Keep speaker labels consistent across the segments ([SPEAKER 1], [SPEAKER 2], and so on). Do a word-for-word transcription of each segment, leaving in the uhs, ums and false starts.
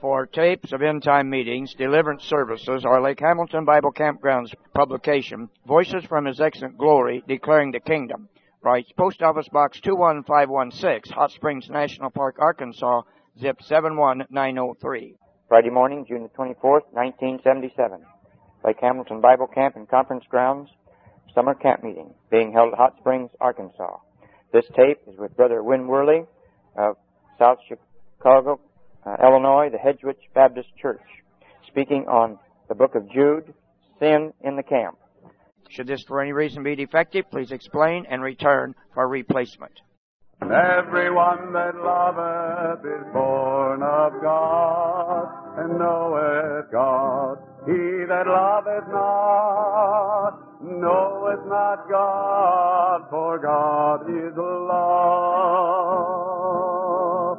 [SPEAKER 1] for tapes of end-time meetings, deliverance services, or Lake Hamilton Bible Campground's publication, Voices from His Excellent Glory, Declaring the Kingdom. Writes Post Office Box two one five one six, Hot Springs National Park, Arkansas, zip seven one nine oh three.
[SPEAKER 2] Friday morning, June the twenty-fourth, nineteen seventy-seven. Lake Hamilton Bible Camp and Conference Grounds, summer camp meeting, being held at Hot Springs, Arkansas. This tape is with Brother Win Worley of South Chicago, uh, Illinois, the Hedgewich Baptist Church, speaking on the book of Jude, Sin in the Camp.
[SPEAKER 1] Should this for any reason be defective, please explain and return for replacement.
[SPEAKER 3] Everyone that loveth is born of God, and knoweth God. He that loveth not, knoweth not God, for God is love.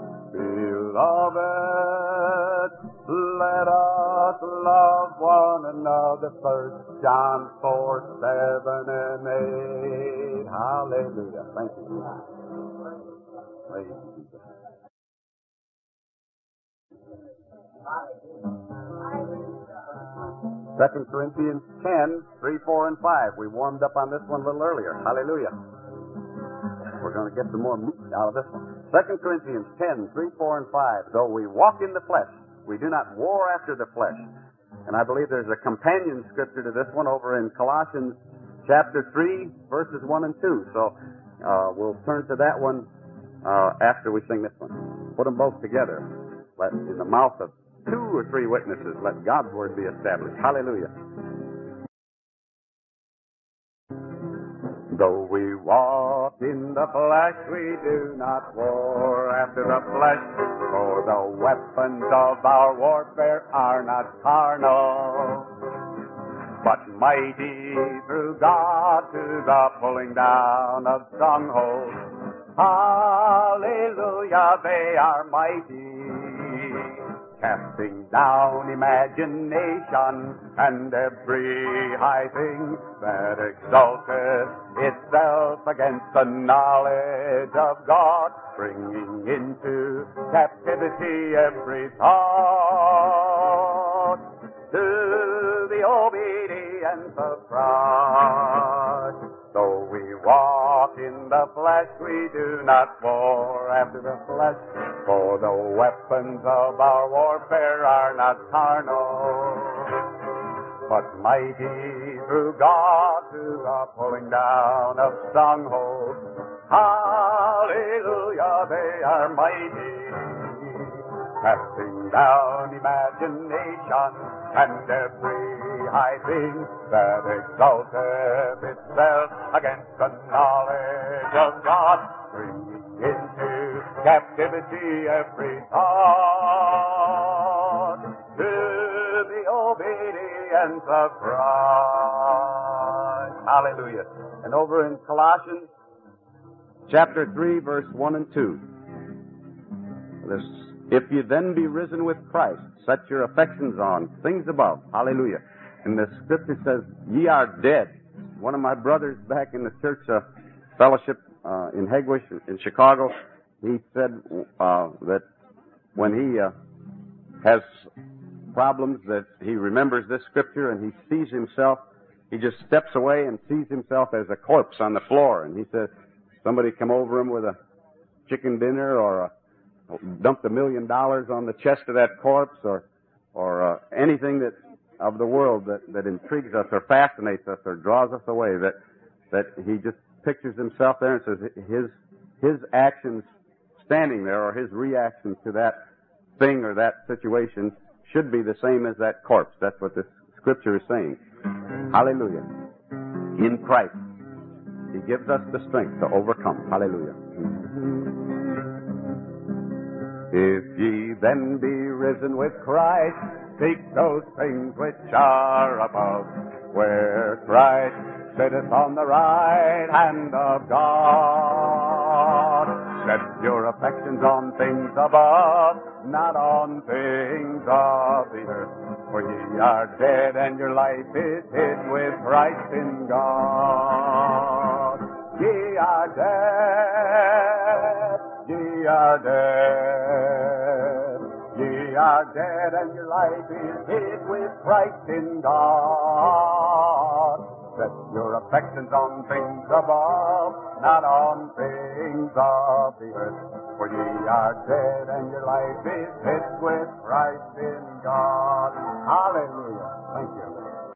[SPEAKER 3] Beloved, let us love one another. First John four, seven and eight. Hallelujah. Thank you. Praise Jesus. Second Corinthians ten, three, four, and five. We warmed up on this one a little earlier. Hallelujah. We're going to get some more meat out of this one. Second Corinthians ten, three, four, and five. Though we walk in the flesh, we do not war after the flesh. And I believe there's a companion scripture to this one over in Colossians chapter three, verses one and two. So uh, we'll turn to that one uh, after we sing this one. Put them both together. Let in the mouth of two or three witnesses, let God's word be established. Hallelujah. Though we walk in the flesh, we do not war after the flesh, for the weapons of our warfare are not carnal, but mighty through God to the pulling down of strongholds. Hallelujah, they are mighty, casting down imagination and every high thing that exalteth itself against the knowledge of God, bringing into captivity every thought to the obedience of Christ. Though we walk in the flesh, we do not war after the flesh, for the weapons of our warfare are not carnal, but mighty through God to the pulling down of strongholds. Hallelujah, they are mighty, casting down imagination and every high thing that exalteth itself against the knowledge of God, bringing into captivity every thought to the obedience of Christ. Hallelujah. And over in Colossians chapter three, verse one and two. This, if you then be risen with Christ, set your affections on things above. Hallelujah. And the scripture says, ye are dead. One of my brothers back in the church uh, fellowship uh, in Hedgewich in Chicago, he said uh, that when he uh, has problems, that he remembers this scripture and he sees himself, he just steps away and sees himself as a corpse on the floor. And he said, somebody come over him with a chicken dinner or a, dumped a million dollars on the chest of that corpse, or or uh, anything that of the world that, that intrigues us or fascinates us or draws us away, that that he just pictures himself there and says his his actions standing there, or his reaction to that thing or that situation, should be the same as that corpse. That's what this scripture is saying. Hallelujah. In Christ, He gives us the strength to overcome. Hallelujah. If ye then be risen with Christ, seek those things which are above, where Christ sitteth on the right hand of God. Set your affections on things above, not on things of the earth. For ye are dead, and your life is hid with Christ in God. Ye are dead, ye are dead, ye are dead and your life is hid with Christ in God. Set your affections on things above, not on things of the earth. For ye are dead and your life is hid with Christ in God. Hallelujah. Thank you.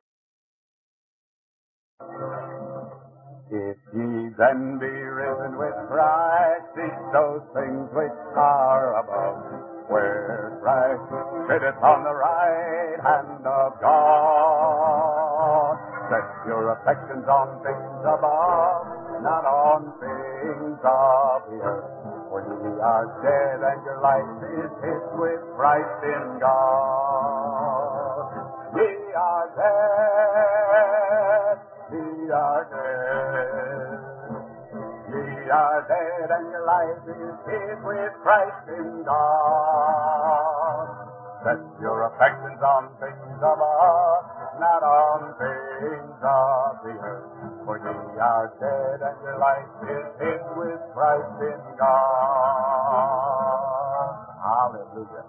[SPEAKER 3] If ye then be risen with Christ, seek those things which are above, where Christ sitteth on the right hand of God. Set your affections on things above, not on things of the earth. For ye are dead and your life is hid with Christ in God. Ye are dead, ye are dead. Ye are dead and your life is hid with Christ in God. Set your affections on things above, not on things of the earth. For ye are dead and your life is hid with Christ in God. Hallelujah.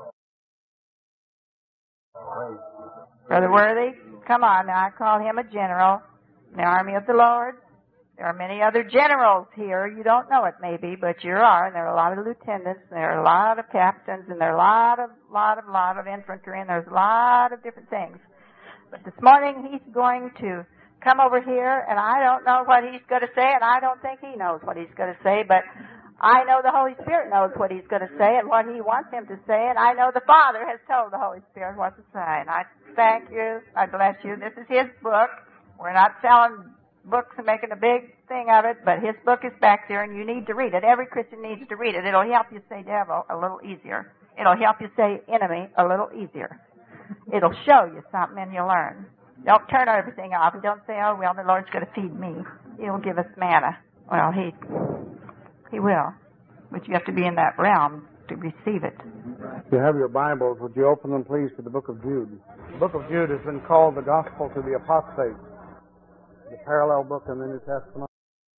[SPEAKER 3] Praise Jesus.
[SPEAKER 4] Brother Worthy, come on now. I call him a general in the army of the Lord. There are many other generals here. You don't know it maybe, but you are. And there are a lot of lieutenants, and there are a lot of captains, and there are a lot of, lot of, lot of infantry, and there's a lot of different things. But this morning he's going to come over here, and I don't know what he's going to say, and I don't think he knows what he's going to say, but I know the Holy Spirit knows what he's going to say and what he wants him to say, and I know the Father has told the Holy Spirit what to say. And I thank you. I bless you. This is his book. We're not selling books and making a big thing of it, but his book is back there, and you need to read it. Every Christian needs to read it. It'll help you say devil a little easier. It'll help you say enemy a little easier. It'll show you something, and you'll learn. Don't turn everything off, and don't say, oh, well, the Lord's going to feed me. He'll give us manna. Well, he he will, but you have to be in that realm to receive it.
[SPEAKER 5] If you have your Bibles, would you open them, please, to the book of Jude? The book of Jude has been called the Gospel to the Apostate, the parallel book in the New Testament.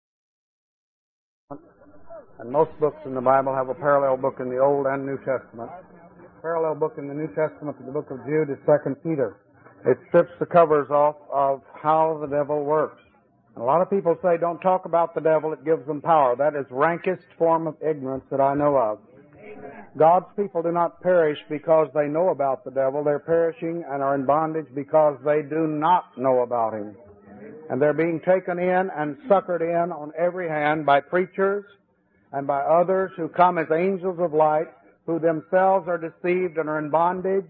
[SPEAKER 5] And most books in the Bible have a parallel book in the Old and New Testament. The parallel book in the New Testament to the book of Jude is Second Peter. It strips the covers off of how the devil works. And a lot of people say, don't talk about the devil, it gives them power. That is rankest form of ignorance that I know of. God's people do not perish because they know about the devil. They're perishing and are in bondage because they do not know about him. And they're being taken in and suckered in on every hand by preachers and by others who come as angels of light, who themselves are deceived and are in bondage.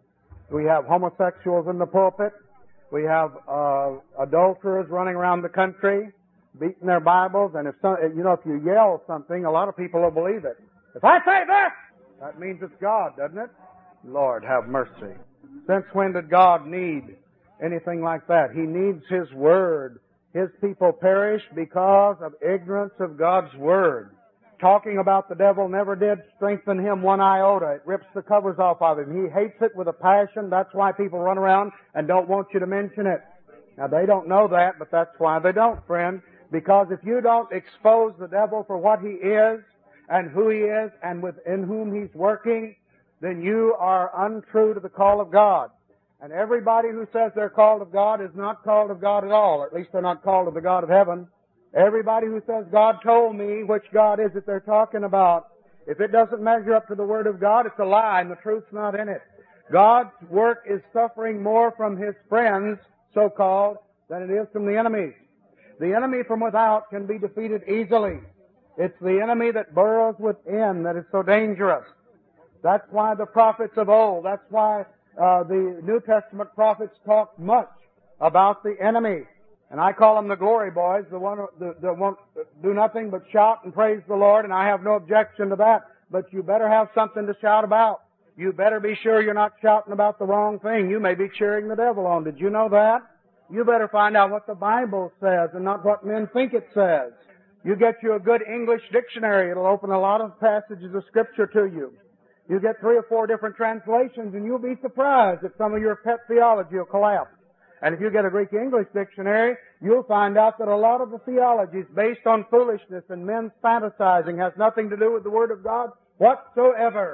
[SPEAKER 5] We have homosexuals in the pulpit. We have uh, adulterers running around the country, beating their Bibles. And if some, you know, if you yell something, a lot of people will believe it. If I say this, that means it's God, doesn't it? Lord, have mercy. Since when did God need anything like that? He needs His Word. His people perish because of ignorance of God's Word. Talking about the devil never did strengthen him one iota. It rips the covers off of him. He hates it with a passion. That's why people run around and don't want you to mention it. Now, they don't know that, but that's why they don't, friend. Because if you don't expose the devil for what he is and who he is and within whom he's working, then you are untrue to the call of God. And everybody who says they're called of God is not called of God at all. Or at least they're not called of the God of heaven. Everybody who says, God told me, which God is it they're talking about? If it doesn't measure up to the Word of God, it's a lie and the truth's not in it. God's work is suffering more from His friends, so-called, than it is from the enemies. The enemy from without can be defeated easily. It's the enemy that burrows within that is so dangerous. That's why the prophets of old, that's why uh, the New Testament prophets talk much about the enemy. And I call them the glory boys, the one that won't do nothing but shout and praise the Lord, and I have no objection to that. But you better have something to shout about. You better be sure you're not shouting about the wrong thing. You may be cheering the devil on. Did you know that? You better find out what the Bible says and not what men think it says. You get you a good English dictionary. It'll open a lot of passages of Scripture to you. You get three or four different translations, and you'll be surprised that some of your pet theology will collapse. And if you get a Greek English dictionary, you'll find out that a lot of the theology is based on foolishness and men's fantasizing, has nothing to do with the Word of God whatsoever.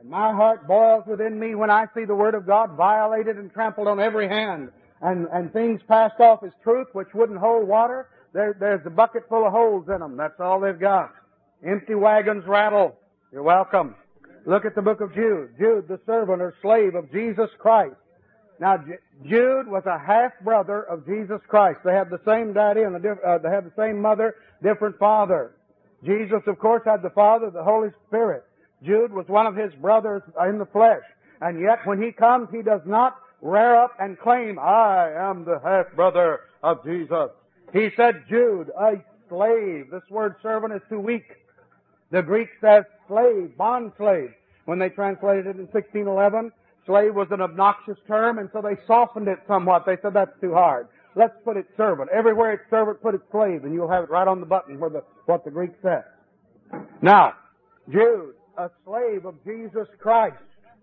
[SPEAKER 5] And my heart boils within me when I see the Word of God violated and trampled on every hand, and, and things passed off as truth which wouldn't hold water. There, there's a bucket full of holes in them. That's all they've got. Empty wagons rattle. You're welcome. Look at the book of Jude. Jude, the servant or slave of Jesus Christ. Now, Jude was a half-brother of Jesus Christ. They had the same daddy and the diff- uh, they had the same mother, different father. Jesus, of course, had the Father, the Holy Spirit. Jude was one of his brothers in the flesh. And yet, when he comes, he does not rear up and claim, I am the half-brother of Jesus. He said, Jude, a slave. This word servant is too weak. The Greek says slave, bond slave. When they translated it in sixteen eleven, slave was an obnoxious term, and so they softened it somewhat. They said, that's too hard. Let's put it servant. Everywhere it's servant, put it slave, and you'll have it right on the button where the, what the Greek says. Now, Jude, a slave of Jesus Christ.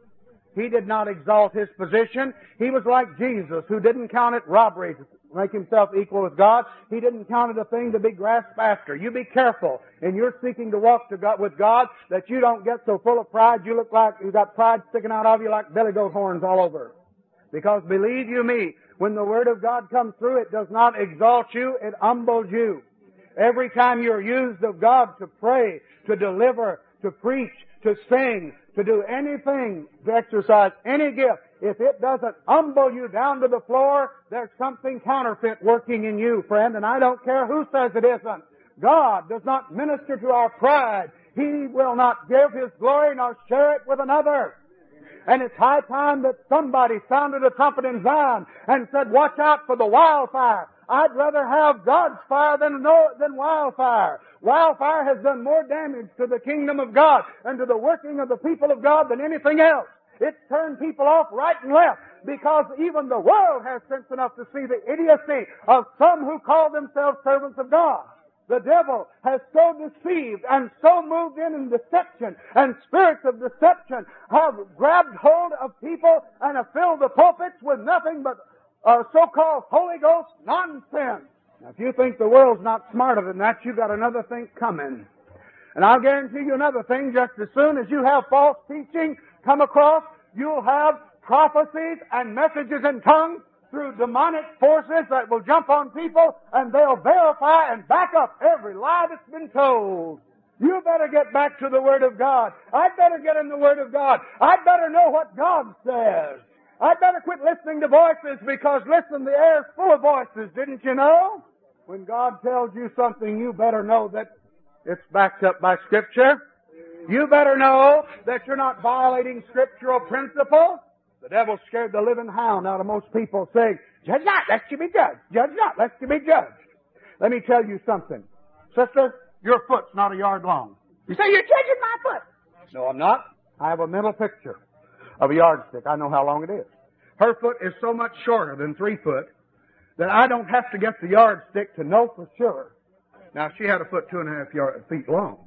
[SPEAKER 5] He did not exalt his position. He was like Jesus, who didn't count it robbery to make himself equal with God. He didn't count it a thing to be grasped after. You be careful in your seeking to walk to God, with God, that you don't get so full of pride you look like you've got pride sticking out of you like billy goat horns all over. Because believe you me, when the Word of God comes through, it does not exalt you, it humbles you. Every time you're used of God to pray, to deliver, to preach, to sing, to do anything, to exercise any gift, if it doesn't humble you down to the floor, there's something counterfeit working in you, friend, and I don't care who says it isn't. God does not minister to our pride. He will not give His glory nor share it with another. And it's high time that somebody sounded a trumpet in Zion and said, watch out for the wildfire. I'd rather have God's fire than, no, than wildfire. Wildfire has done more damage to the kingdom of God and to the working of the people of God than anything else. It's turned people off right and left because even the world has sense enough to see the idiocy of some who call themselves servants of God. The devil has so deceived and so moved in in deception, and spirits of deception have grabbed hold of people and have filled the pulpits with nothing but uh, so-called Holy Ghost nonsense. Now, if you think the world's not smarter than that, you've got another thing coming. And I'll guarantee you another thing, just as soon as you have false teaching come across, you'll have prophecies and messages in tongues through demonic forces that will jump on people, and they'll verify and back up every lie that's been told. You better get back to the Word of God. I'd better get in the Word of God. I'd better know what God says. I'd better quit listening to voices, because listen, the air's full of voices, didn't you know? When God tells you something, you better know that it's backed up by Scripture. You better know that you're not violating scriptural principle. The devil scared the living hound out of most people, saying, judge not, lest you be judged. Judge not, lest you be judged. Let me tell you something. Sister, your foot's not a yard long. You say, you're judging my foot. No, I'm not. I have a mental picture of a yardstick. I know how long it is. Her foot is so much shorter than three foot that I don't have to get the yardstick to know for sure. Now, if she had a foot two and a half yard, feet long,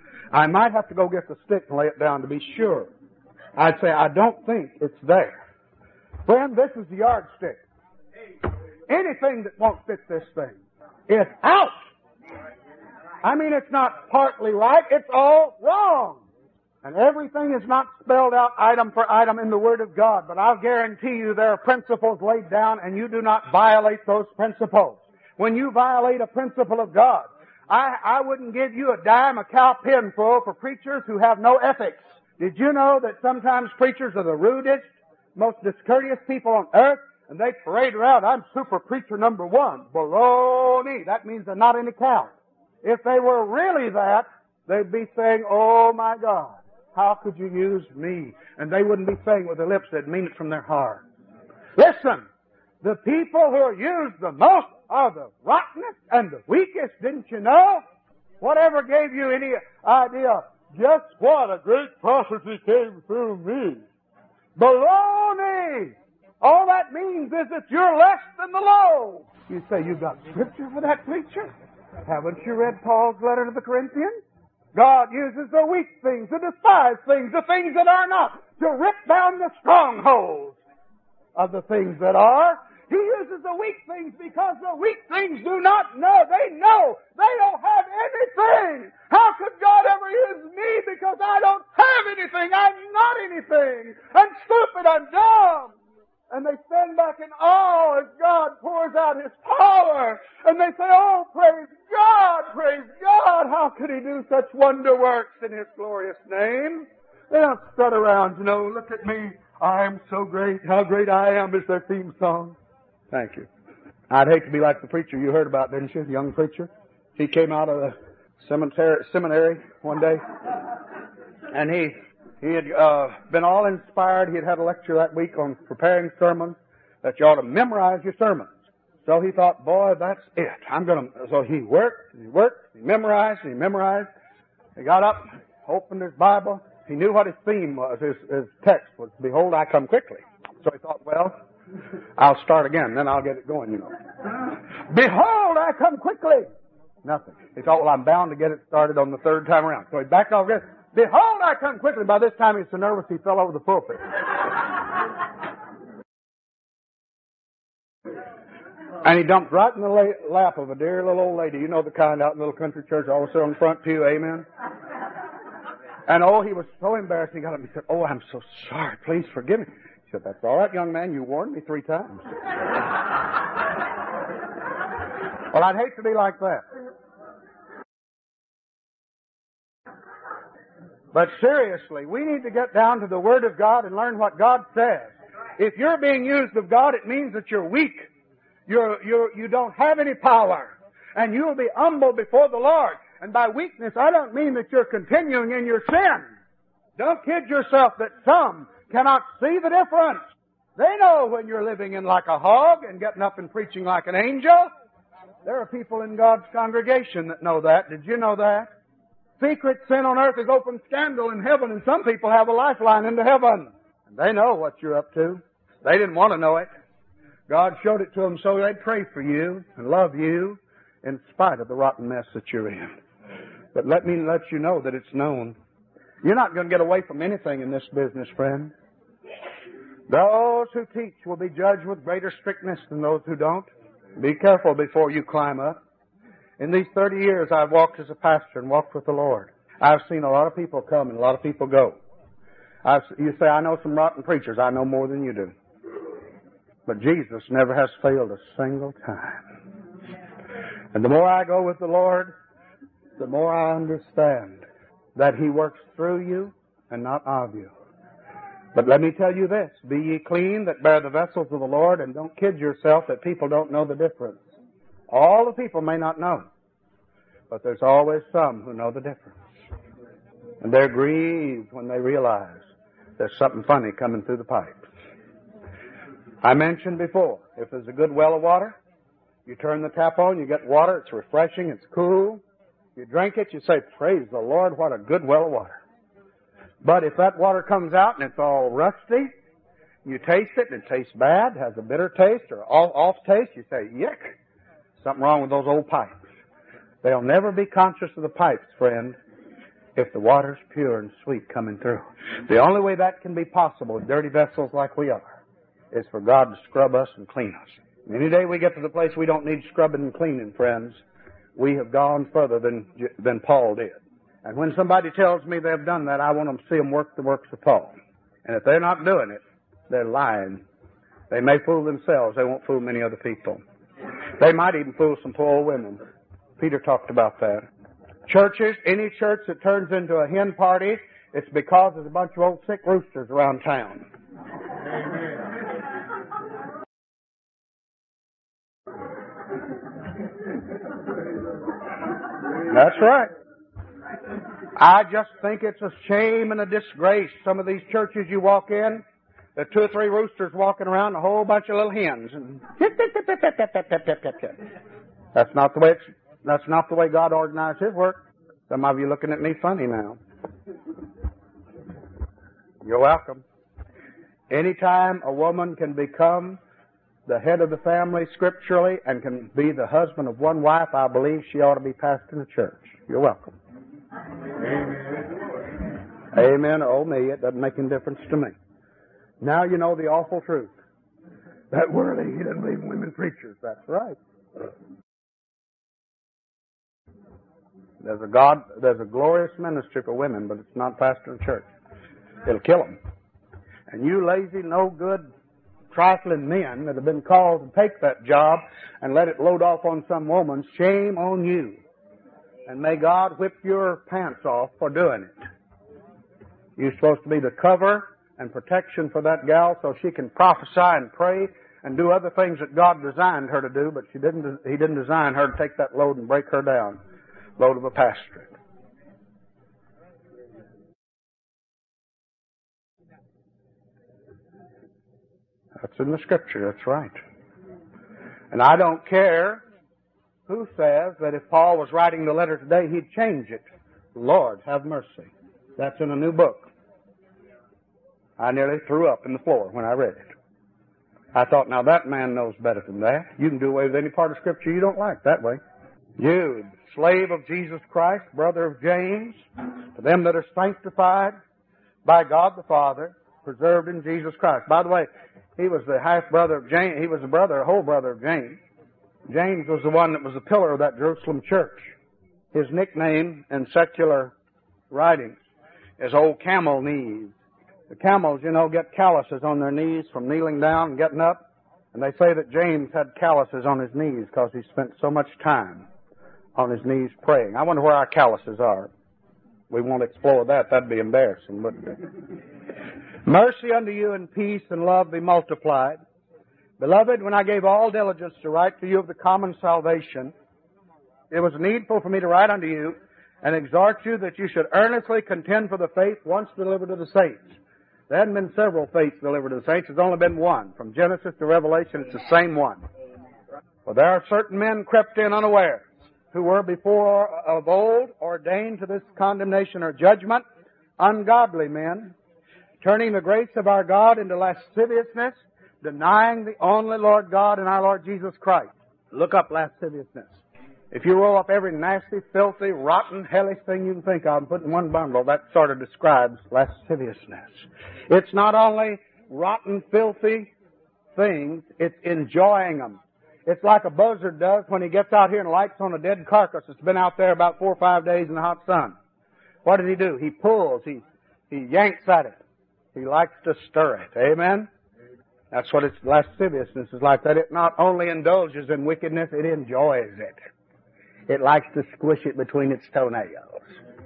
[SPEAKER 5] I might have to go get the stick and lay it down to be sure. I'd say, I don't think it's there. Friend, this is the yardstick. Anything that won't fit this thing is out. I mean, it's not partly right, it's all wrong. And everything is not spelled out item for item in the Word of God. But I'll guarantee you there are principles laid down, and you do not violate those principles. When you violate a principle of God, I, I wouldn't give you a dime, a cow pin full for preachers who have no ethics. Did you know that sometimes preachers are the rudest, most discourteous people on earth, and they parade around, I'm super preacher number one. Baloney. That means they're not any count. If they were really that, they'd be saying, oh my God, how could you use me? And they wouldn't be saying it with their lips, they'd mean it from their heart. Listen, the people who are used the most are the rottenest and the weakest, didn't you know? Whatever gave you any idea, just what a great prophecy came through me. Baloney! All that means is that you're less than the low. You say, you got scripture for that, preacher? Haven't you read Paul's letter to the Corinthians? God uses the weak things, the despised things, the things that are not, to rip down the strongholds of the things that are. He uses the weak things because the weak things do not know. They know they don't have anything. How could God ever use me because I don't have anything? I'm not anything. I'm stupid. I'm dumb. And they stand back in awe as God pours out His power. And they say, oh, praise God, praise God. How could He do such wonder works in His glorious name? They don't strut around, you know, look at me. I'm so great. How great I am is their theme song. Thank you. I'd hate to be like the preacher you heard about, didn't you? The young preacher. He came out of the cemetery, seminary one day. And he, he had uh, been all inspired. He had had a lecture that week on preparing sermons, that you ought to memorize your sermons. So he thought, boy, that's it. I'm going to... So he worked, and he worked, he memorized, and he memorized. He got up, opened his Bible. He knew what his theme was. His, his text was, behold, I come quickly. So he thought, well, I'll start again, then I'll get it going, you know. Behold, I come quickly. Nothing. He thought, well, I'm bound to get it started on the third time around. So he backed off again. Behold, I come quickly. By this time, he was so nervous he fell over the pulpit. And he dumped right in the la- lap of a dear little old lady. You know the kind out in the little country church, always sit on the front pew, amen? And oh, he was so embarrassed. He got up and he said, oh, I'm so sorry. Please forgive me. He said, that's all right, young man. You warned me three times. Well, I'd hate to be like that. But seriously, we need to get down to the Word of God and learn what God says. If you're being used of God, it means that you're weak. You're, you're, you don't have any power. And you will be humble before the Lord. And by weakness, I don't mean that you're continuing in your sin. Don't kid yourself that some cannot see the difference. They know when you're living in like a hog and getting up and preaching like an angel. There are people in God's congregation that know that. Did you know that? Secret sin on earth is open scandal in heaven, and some people have a lifeline into heaven. And they know what you're up to. They didn't want to know it. God showed it to them so they'd pray for you and love you in spite of the rotten mess that you're in. But let me let you know that it's known. You're not going to get away from anything in this business, friend. Those who teach will be judged with greater strictness than those who don't. Be careful before you climb up. In these thirty years I've walked as a pastor and walked with the Lord. I've seen a lot of people come and a lot of people go. I've, you say, I know some rotten preachers. I know more than you do. But Jesus never has failed a single time. And the more I go with the Lord, the more I understand that He works through you and not of you. But let me tell you this, be ye clean that bear the vessels of the Lord, and don't kid yourself that people don't know the difference. All the people may not know, but there's always some who know the difference. And they're grieved when they realize there's something funny coming through the pipes. I mentioned before, if there's a good well of water, you turn the tap on, you get water, it's refreshing, it's cool. You drink it, you say, praise the Lord, what a good well of water. But if that water comes out and it's all rusty, you taste it and it tastes bad, has a bitter taste or off taste, you say, yuck, something wrong with those old pipes. They'll never be conscious of the pipes, friend, if the water's pure and sweet coming through. The only way that can be possible with dirty vessels like we are is for God to scrub us and clean us. Any day we get to the place we don't need scrubbing and cleaning, friends, we have gone further than than Paul did. And when somebody tells me they've done that, I want them to see them work the works of Paul. And if they're not doing it, they're lying. They may fool themselves. They won't fool many other people. They might even fool some poor old women. Peter talked about that. Churches, any church that turns into a hen party, it's because there's a bunch of old sick roosters around town. Amen. That's right. I just think it's a shame and a disgrace. Some of these churches you walk in, there are two or three roosters walking around, a whole bunch of little hens. And that's not the way it's, that's not the way God organized His work. Some of you looking at me funny now. You're welcome. Anytime a woman can become the head of the family scripturally and can be the husband of one wife, I believe she ought to be pastoring the church. You're welcome. Amen. Amen. Oh me, it doesn't make any difference to me. Now you know the awful truth. That Worley, he doesn't believe in women preachers. That's right. There's a God, there's a glorious ministry for women, but it's not pastoring church. It'll kill them. And you lazy, no good, trifling men that have been called to take that job and let it load off on some woman, shame on you. And may God whip your pants off for doing it. You're supposed to be the cover and protection for that gal so she can prophesy and pray and do other things that God designed her to do, but she didn't. He didn't design her to take that load and break her down. Load of a pastorate. That's in the Scripture, that's right. And I don't care who says that if Paul was writing the letter today, he'd change it. Lord, have mercy. That's in a new book. I nearly threw up in the floor when I read it. I thought, now that man knows better than that. You can do away with any part of Scripture you don't like that way. Jude, slave of Jesus Christ, brother of James, to them that are sanctified by God the Father, preserved in Jesus Christ. By the way, he was the half-brother of James. He was the brother, a whole brother of James. James was the one that was the pillar of that Jerusalem church. His nickname in secular writings is Old Camel Knees. The camels, you know, get calluses on their knees from kneeling down and getting up. And they say that James had calluses on his knees because he spent so much time on his knees praying. I wonder where our calluses are. We won't explore that. That'd be embarrassing, wouldn't it? Mercy unto you and peace and love be multiplied. Beloved, when I gave all diligence to write to you of the common salvation, it was needful for me to write unto you and exhort you that you should earnestly contend for the faith once delivered to the saints. There hadn't been several faiths delivered to the saints. There's only been one. From Genesis to Revelation, it's the same one. For there are certain men crept in unawares, who were before of old ordained to this condemnation or judgment, ungodly men, turning the grace of our God into lasciviousness, denying the only Lord God and our Lord Jesus Christ. Look up lasciviousness. If you roll up every nasty, filthy, rotten, hellish thing you can think of and put in one bundle, that sort of describes lasciviousness. It's not only rotten, filthy things, it's enjoying them. It's like a buzzard does when he gets out here and lights on a dead carcass that's been out there about four or five days in the hot sun. What does he do? He pulls, he, he yanks at it. He likes to stir it. Amen? That's what its lasciviousness is like. That it not only indulges in wickedness, it enjoys it. It likes to squish it between its toenails.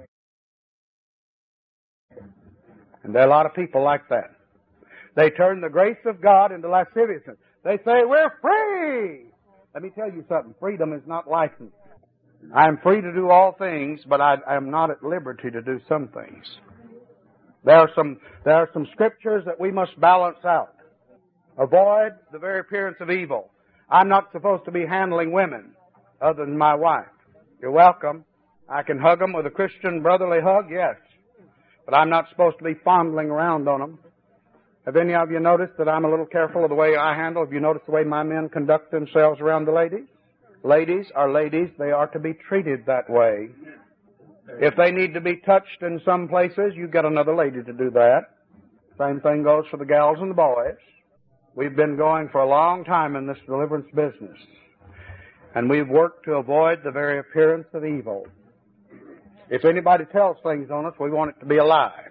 [SPEAKER 5] And there are a lot of people like that. They turn the grace of God into lasciviousness. They say, we're free! Let me tell you something. Freedom is not license. I am free to do all things, but I, I am not at liberty to do some things. There are some, there are some scriptures that we must balance out. Avoid the very appearance of evil. I'm not supposed to be handling women other than my wife. You're welcome. I can hug them with a Christian brotherly hug, yes. But I'm not supposed to be fondling around on them. Have any of you noticed that I'm a little careful of the way I handle? Have you noticed the way my men conduct themselves around the ladies? Ladies are ladies. They are to be treated that way. If they need to be touched in some places, you get another lady to do that. Same thing goes for the gals and the boys. We've been going for a long time in this deliverance business. And we've worked to avoid the very appearance of evil. If anybody tells things on us, we want it to be a lie.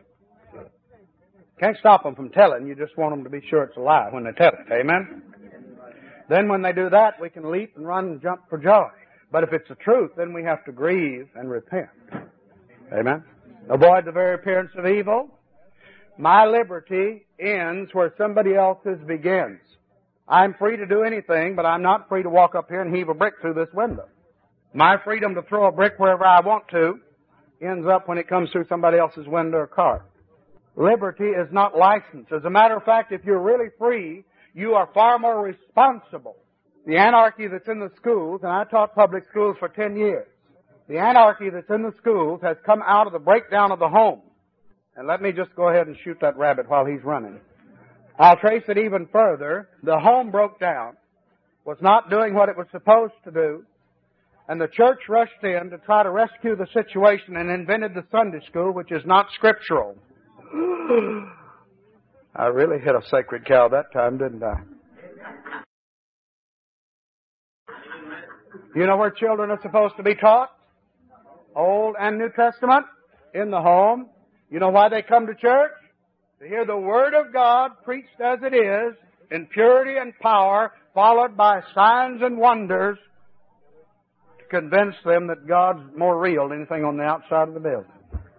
[SPEAKER 5] Can't stop them from telling. You just want them to be sure it's a lie when they tell it. Amen? Then when they do that, we can leap and run and jump for joy. But if it's the truth, then we have to grieve and repent. Amen? Avoid the very appearance of evil. My liberty ends where somebody else's begins. I'm free to do anything, but I'm not free to walk up here and heave a brick through this window. My freedom to throw a brick wherever I want to ends up when it comes through somebody else's window or car. Liberty is not license. As a matter of fact, if you're really free, you are far more responsible. The anarchy that's in the schools, and I taught public schools for ten years, the anarchy that's in the schools has come out of the breakdown of the home. And let me just go ahead and shoot that rabbit while he's running. I'll trace it even further. The home broke down, was not doing what it was supposed to do, and the church rushed in to try to rescue the situation and invented the Sunday school, which is not scriptural. I really hit a sacred cow that time, didn't I? You know where children are supposed to be taught? Old and New Testament? In the home. You know why they come to church? To hear the Word of God preached as it is, in purity and power, followed by signs and wonders, to convince them that God's more real than anything on the outside of the building.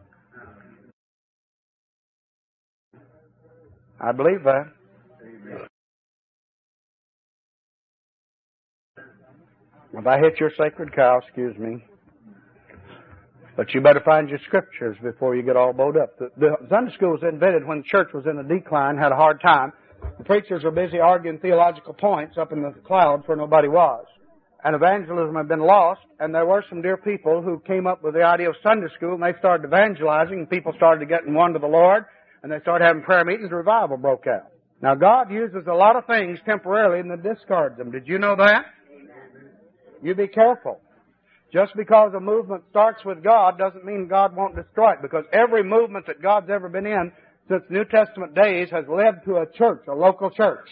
[SPEAKER 5] I believe that. If I hit your sacred cow, excuse me. But you better find your scriptures before you get all bowed up. The, the Sunday school was invented when the church was in a decline, had a hard time. The preachers were busy arguing theological points up in the clouds where nobody was. And evangelism had been lost, and there were some dear people who came up with the idea of Sunday school, and they started evangelizing, and people started getting one to the Lord, and they started having prayer meetings, and revival broke out. Now, God uses a lot of things temporarily and then discards them. Did you know that? You be careful. Just because a movement starts with God doesn't mean God won't destroy it, because every movement that God's ever been in since New Testament days has led to a church, a local church.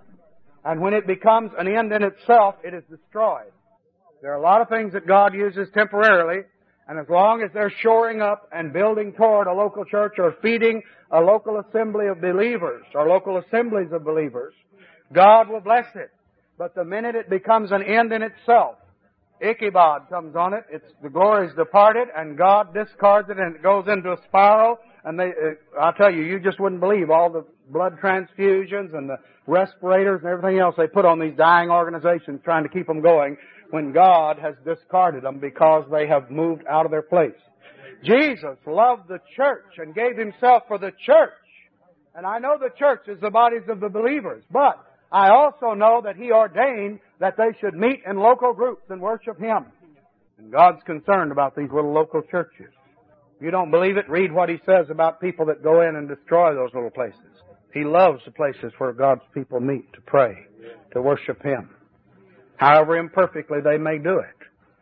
[SPEAKER 5] And when it becomes an end in itself, it is destroyed. There are a lot of things that God uses temporarily, and as long as they're shoring up and building toward a local church or feeding a local assembly of believers or local assemblies of believers, God will bless it. But the minute it becomes an end in itself, Ichabod comes on it, it's the glory's departed, and God discards it, and it goes into a spiral. And they, uh, I'll tell you, you just wouldn't believe all the blood transfusions and the respirators and everything else they put on these dying organizations trying to keep them going when God has discarded them because they have moved out of their place. Jesus loved the church and gave Himself for the church. And I know the church is the bodies of the believers, but I also know that He ordained that they should meet in local groups and worship Him. And God's concerned about these little local churches. If you don't believe it, read what He says about people that go in and destroy those little places. He loves the places where God's people meet to pray, to worship Him. However imperfectly they may do it.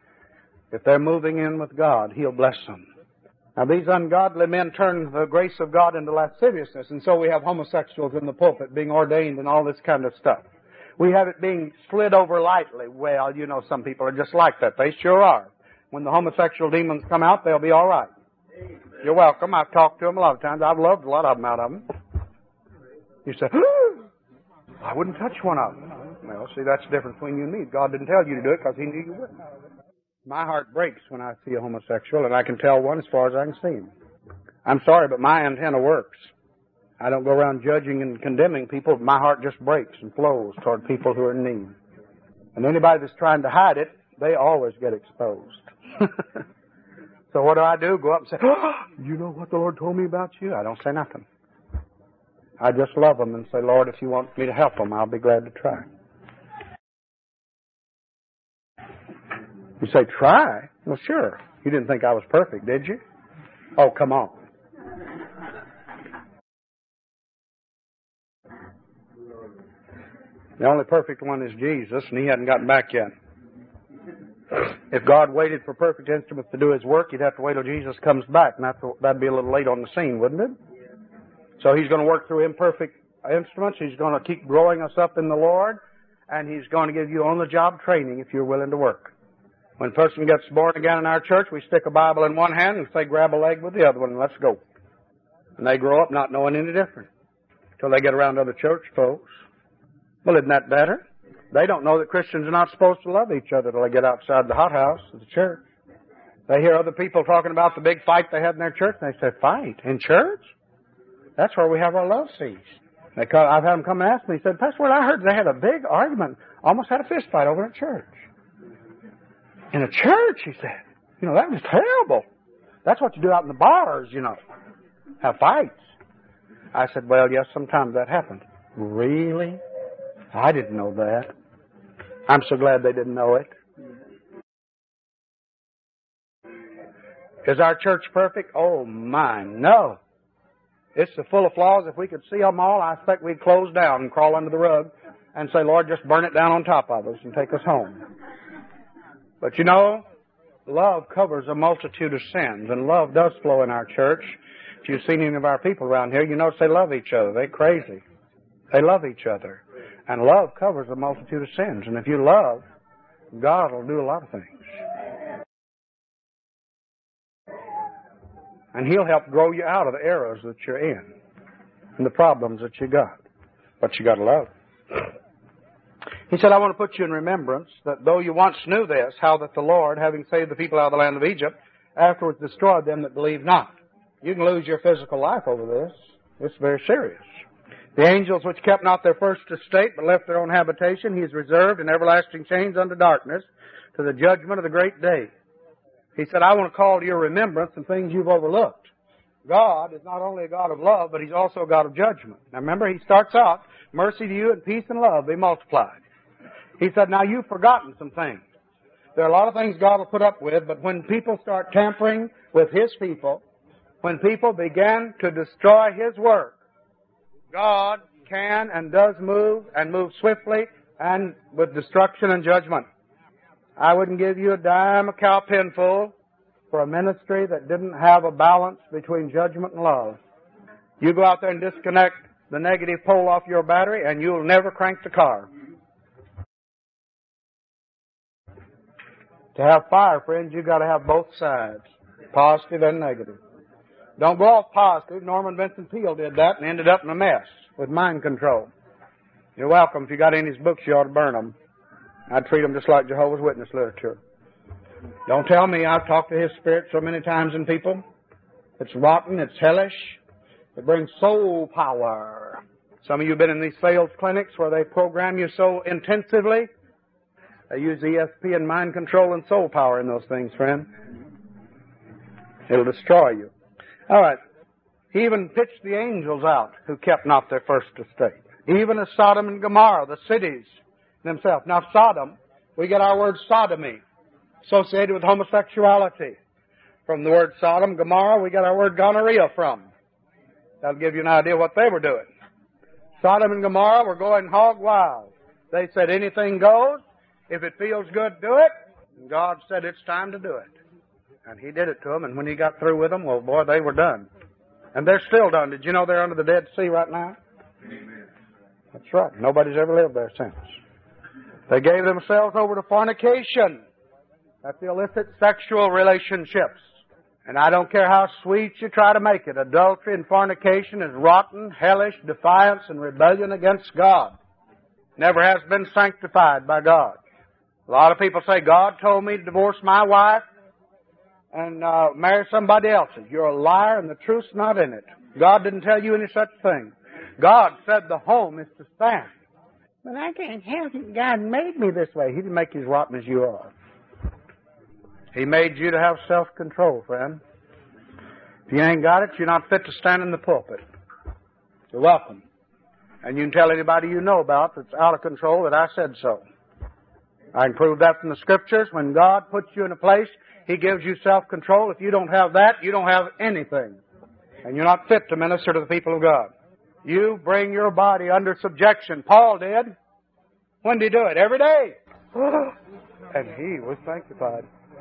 [SPEAKER 5] If they're moving in with God, He'll bless them. Now, these ungodly men turn the grace of God into lasciviousness, and so we have homosexuals in the pulpit being ordained and all this kind of stuff. We have it being slid over lightly. Well, you know, some people are just like that. They sure are. When the homosexual demons come out, they'll be all right. You're welcome. I've talked to them a lot of times. I've loved a lot of them out of them. You say, I wouldn't touch one of them. Well, see, that's the difference between you and me. God didn't tell you to do it because He knew you wouldn't. My heart breaks when I see a homosexual, and I can tell one as far as I can see him. I'm sorry, but my antenna works. I don't go around judging and condemning people. My heart just breaks and flows toward people who are in need. And anybody that's trying to hide it, they always get exposed. So what do I do? Go up and say, oh, you know what the Lord told me about you? I don't say nothing. I just love them and say, Lord, if you want me to help them, I'll be glad to try. You say, try? Well, sure. You didn't think I was perfect, did you? Oh, come on. The only perfect one is Jesus, and He hadn't gotten back yet. If God waited for perfect instruments to do His work, He'd have to wait till Jesus comes back, and that's, that'd be a little late on the scene, wouldn't it? So He's going to work through imperfect instruments. He's going to keep growing us up in the Lord, and He's going to give you on-the-job training if you're willing to work. When a person gets born again in our church, we stick a Bible in one hand and say, grab a leg with the other one and let's go. And they grow up not knowing any different until they get around other church folks. Well, isn't that better? They don't know that Christians are not supposed to love each other till they get outside the hothouse of the church. They hear other people talking about the big fight they had in their church, and they say, fight? In church? That's where we have our love feast. They call, I've had them come and ask me, he said, Pastor, well, I heard they had a big argument, almost had a fist fight over in church. In a church, he said. You know, that was terrible. That's what you do out in the bars, you know. Have fights. I said, well, yes, sometimes that happens. Really? I didn't know that. I'm so glad they didn't know it. Is our church perfect? Oh, my, no. It's so full of flaws. If we could see them all, I expect we'd close down and crawl under the rug and say, Lord, just burn it down on top of us and take us home. But you know, love covers a multitude of sins, and love does flow in our church. If you've seen any of our people around here, you notice they love each other. They're crazy. They love each other. And love covers a multitude of sins. And if you love, God will do a lot of things. And He'll help grow you out of the errors that you're in and the problems that you got. But you got to love. He said, I want to put you in remembrance that though you once knew this, how that the Lord, having saved the people out of the land of Egypt, afterwards destroyed them that believed not. You can lose your physical life over this. It's very serious. The angels which kept not their first estate, but left their own habitation, He has reserved in everlasting chains unto darkness, to the judgment of the great day. He said, I want to call to your remembrance some things you've overlooked. God is not only a God of love, but He's also a God of judgment. Now remember, He starts out, mercy to you and peace and love be multiplied. He said, now you've forgotten some things. There are a lot of things God will put up with, but when people start tampering with His people, when people begin to destroy His work, God can and does move, and move swiftly and with destruction and judgment. I wouldn't give you a dime, a cow penful for a ministry that didn't have a balance between judgment and love. You go out there and disconnect the negative pole off your battery and you'll never crank the car. To have fire, friends, you've got to have both sides, positive and negative. Don't go off positive. Norman Vincent Peale did that and ended up in a mess with mind control. You're welcome. If you got any of his books, you ought to burn them. I'd treat them just like Jehovah's Witness literature. Don't tell me I've talked to his spirit so many times in people. It's rotten. It's hellish. It brings soul power. Some of you have been in these sales clinics where they program you so intensively. They use E S P and mind control and soul power in those things, friend. It'll destroy you. All right. He even pitched the angels out who kept not their first estate. Even as Sodom and Gomorrah, the cities themselves. Now, Sodom, we get our word sodomy, associated with homosexuality. From the word Sodom, Gomorrah, we get our word gonorrhea from. That'll give you an idea what they were doing. Sodom and Gomorrah were going hog wild. They said anything goes. If it feels good, do it. And God said it's time to do it. And He did it to them, and when He got through with them, well, boy, they were done. And they're still done. Did you know they're under the Dead Sea right now? Amen. That's right. Nobody's ever lived there since. They gave themselves over to fornication. That's the illicit sexual relationships. And I don't care how sweet you try to make it. Adultery and fornication is rotten, hellish defiance and rebellion against God. Never has been sanctified by God. A lot of people say, God told me to divorce my wife and uh, marry somebody else's. You're a liar and the truth's not in it. God didn't tell you any such thing. God said the home is to stand. But I can't help it. God made me this way. He didn't make you as rotten as you are. He made you to have self-control, friend. If you ain't got it, you're not fit to stand in the pulpit. You're welcome. And you can tell anybody you know about that's out of control that I said so. I can prove that from the Scriptures. When God puts you in a place, He gives you self-control. If you don't have that, you don't have anything. And you're not fit to minister to the people of God. You bring your body under subjection. Paul did. When did he do it? Every day. And he was sanctified.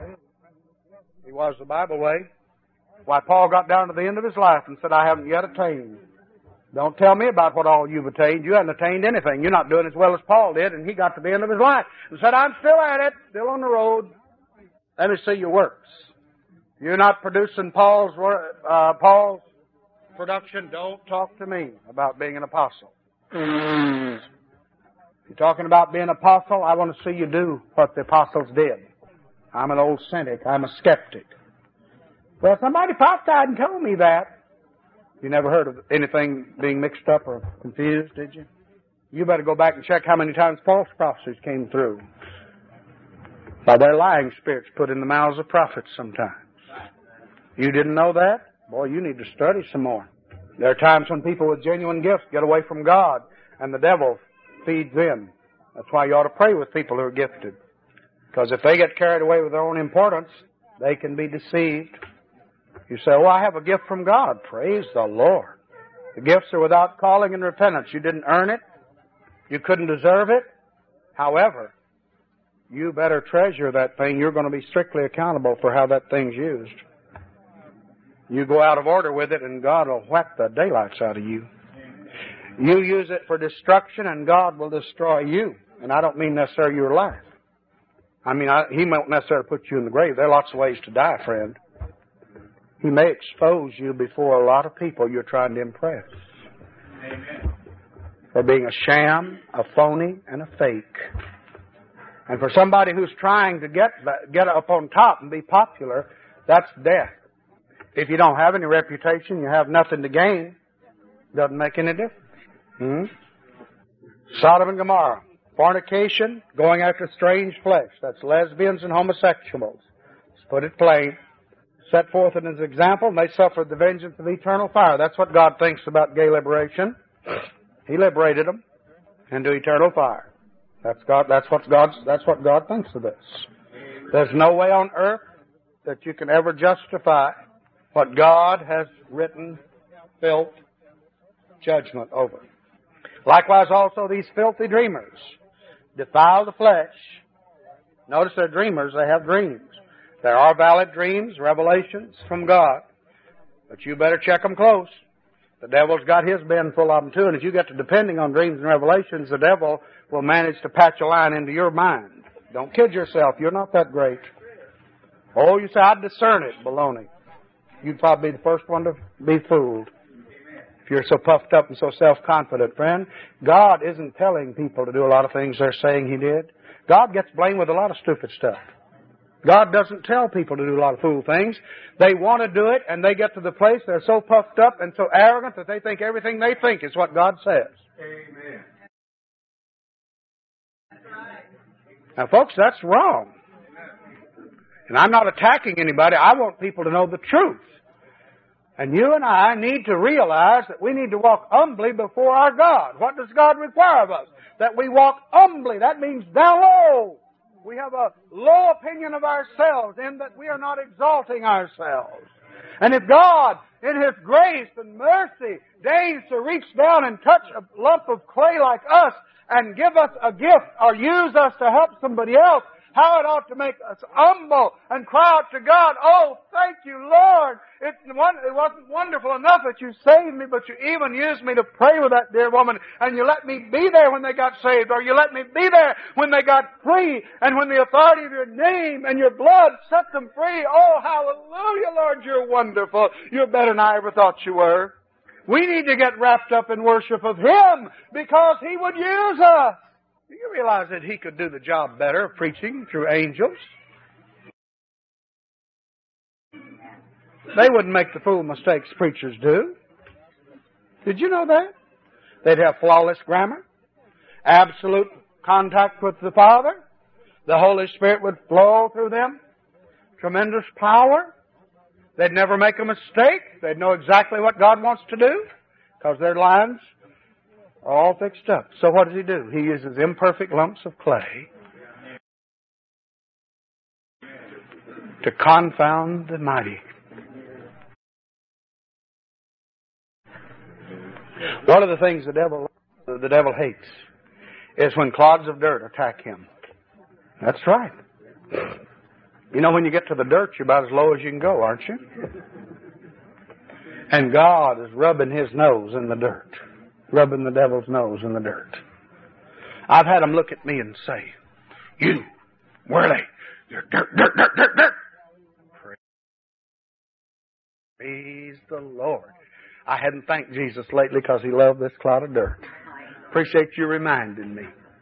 [SPEAKER 5] He was the Bible way. Why, Paul got down to the end of his life and said, I haven't yet attained. Don't tell me about what all you've attained. You haven't attained anything. You're not doing as well as Paul did. And he got to the end of his life and said, I'm still at it, still on the road. Let me see your works. You're not producing Paul's uh, Paul's production. Don't talk to me about being an apostle. You're talking about being an apostle. I want to see you do what the apostles did. I'm an old cynic. I'm a skeptic. Well, somebody prophesied and told me that. You never heard of anything being mixed up or confused, did you? You better go back and check how many times false prophecies came through. By their lying spirits put in the mouths of prophets sometimes. You didn't know that? Boy, you need to study some more. There are times when people with genuine gifts get away from God and the devil feeds in. That's why you ought to pray with people who are gifted. Because if they get carried away with their own importance, they can be deceived. You say, oh, I have a gift from God. Praise the Lord. The gifts are without calling and repentance. You didn't earn it. You couldn't deserve it. However, you better treasure that thing. You're going to be strictly accountable for how that thing's used. You go out of order with it and God will whack the daylights out of you. You use it for destruction, and God will destroy you. And I don't mean necessarily your life. I mean, I, He won't necessarily put you in the grave. There are lots of ways to die, friend. He may expose you before a lot of people you're trying to impress. Amen. For being a sham, a phony, and a fake. And for somebody who's trying to get get up on top and be popular, that's death. If you don't have any reputation, you have nothing to gain. Doesn't make any difference. Hmm? Sodom and Gomorrah. Fornication, going after strange flesh. That's lesbians and homosexuals. Let's put it plain. Set forth in His example, and they suffered the vengeance of eternal fire. That's what God thinks about gay liberation. He liberated them into eternal fire. That's God. That's what God's. That's what God thinks of this. There's no way on earth that you can ever justify what God has written filth, judgment over. Likewise, also these filthy dreamers defile the flesh. Notice they're dreamers. They have dreams. There are valid dreams, revelations from God, but you better check them close. The devil's got his bin full of them too, and if you get to depending on dreams and revelations, the devil will manage to patch a line into your mind. Don't kid yourself. You're not that great. Oh, you say, I discern it. Baloney. You'd probably be the first one to be fooled. If you're so puffed up and so self-confident, friend, God isn't telling people to do a lot of things they're saying He did. God gets blamed with a lot of stupid stuff. God doesn't tell people to do a lot of fool things. They want to do it, and they get to the place they're so puffed up and so arrogant that they think everything they think is what God says. Amen. Now, folks, that's wrong. And I'm not attacking anybody. I want people to know the truth. And you and I need to realize that we need to walk humbly before our God. What does God require of us? That we walk humbly. That means down low. We have a low opinion of ourselves in that we are not exalting ourselves. And if God, in His grace and mercy, deigns to reach down and touch a lump of clay like us and give us a gift or use us to help somebody else, how it ought to make us humble and cry out to God, oh, thank you, Lord. It wasn't wonderful enough that you saved me, but you even used me to pray with that dear woman, and you let me be there when they got saved, or you let me be there when they got free, and when the authority of your name and your blood set them free. Oh, hallelujah, Lord, you're wonderful. You're better than I ever thought you were. We need to get wrapped up in worship of Him because He would use us. Do you realize that He could do the job better of preaching through angels? They wouldn't make the fool mistakes preachers do. Did you know that? They'd have flawless grammar, absolute contact with the Father. The Holy Spirit would flow through them. Tremendous power. They'd never make a mistake. They'd know exactly what God wants to do because their lines are all fixed up. So what does He do? He uses imperfect lumps of clay to confound the mighty. One of the things the devil the devil hates is when clods of dirt attack him. That's right. You know, when you get to the dirt, you're about as low as you can go, aren't you? And God is rubbing His nose in the dirt. Rubbing the devil's nose in the dirt. I've had him look at me and say, you, Whirly, you're dirt, dirt, dirt, dirt, dirt. Praise the Lord. I hadn't thanked Jesus lately because He loved this cloud of dirt. Appreciate you reminding me.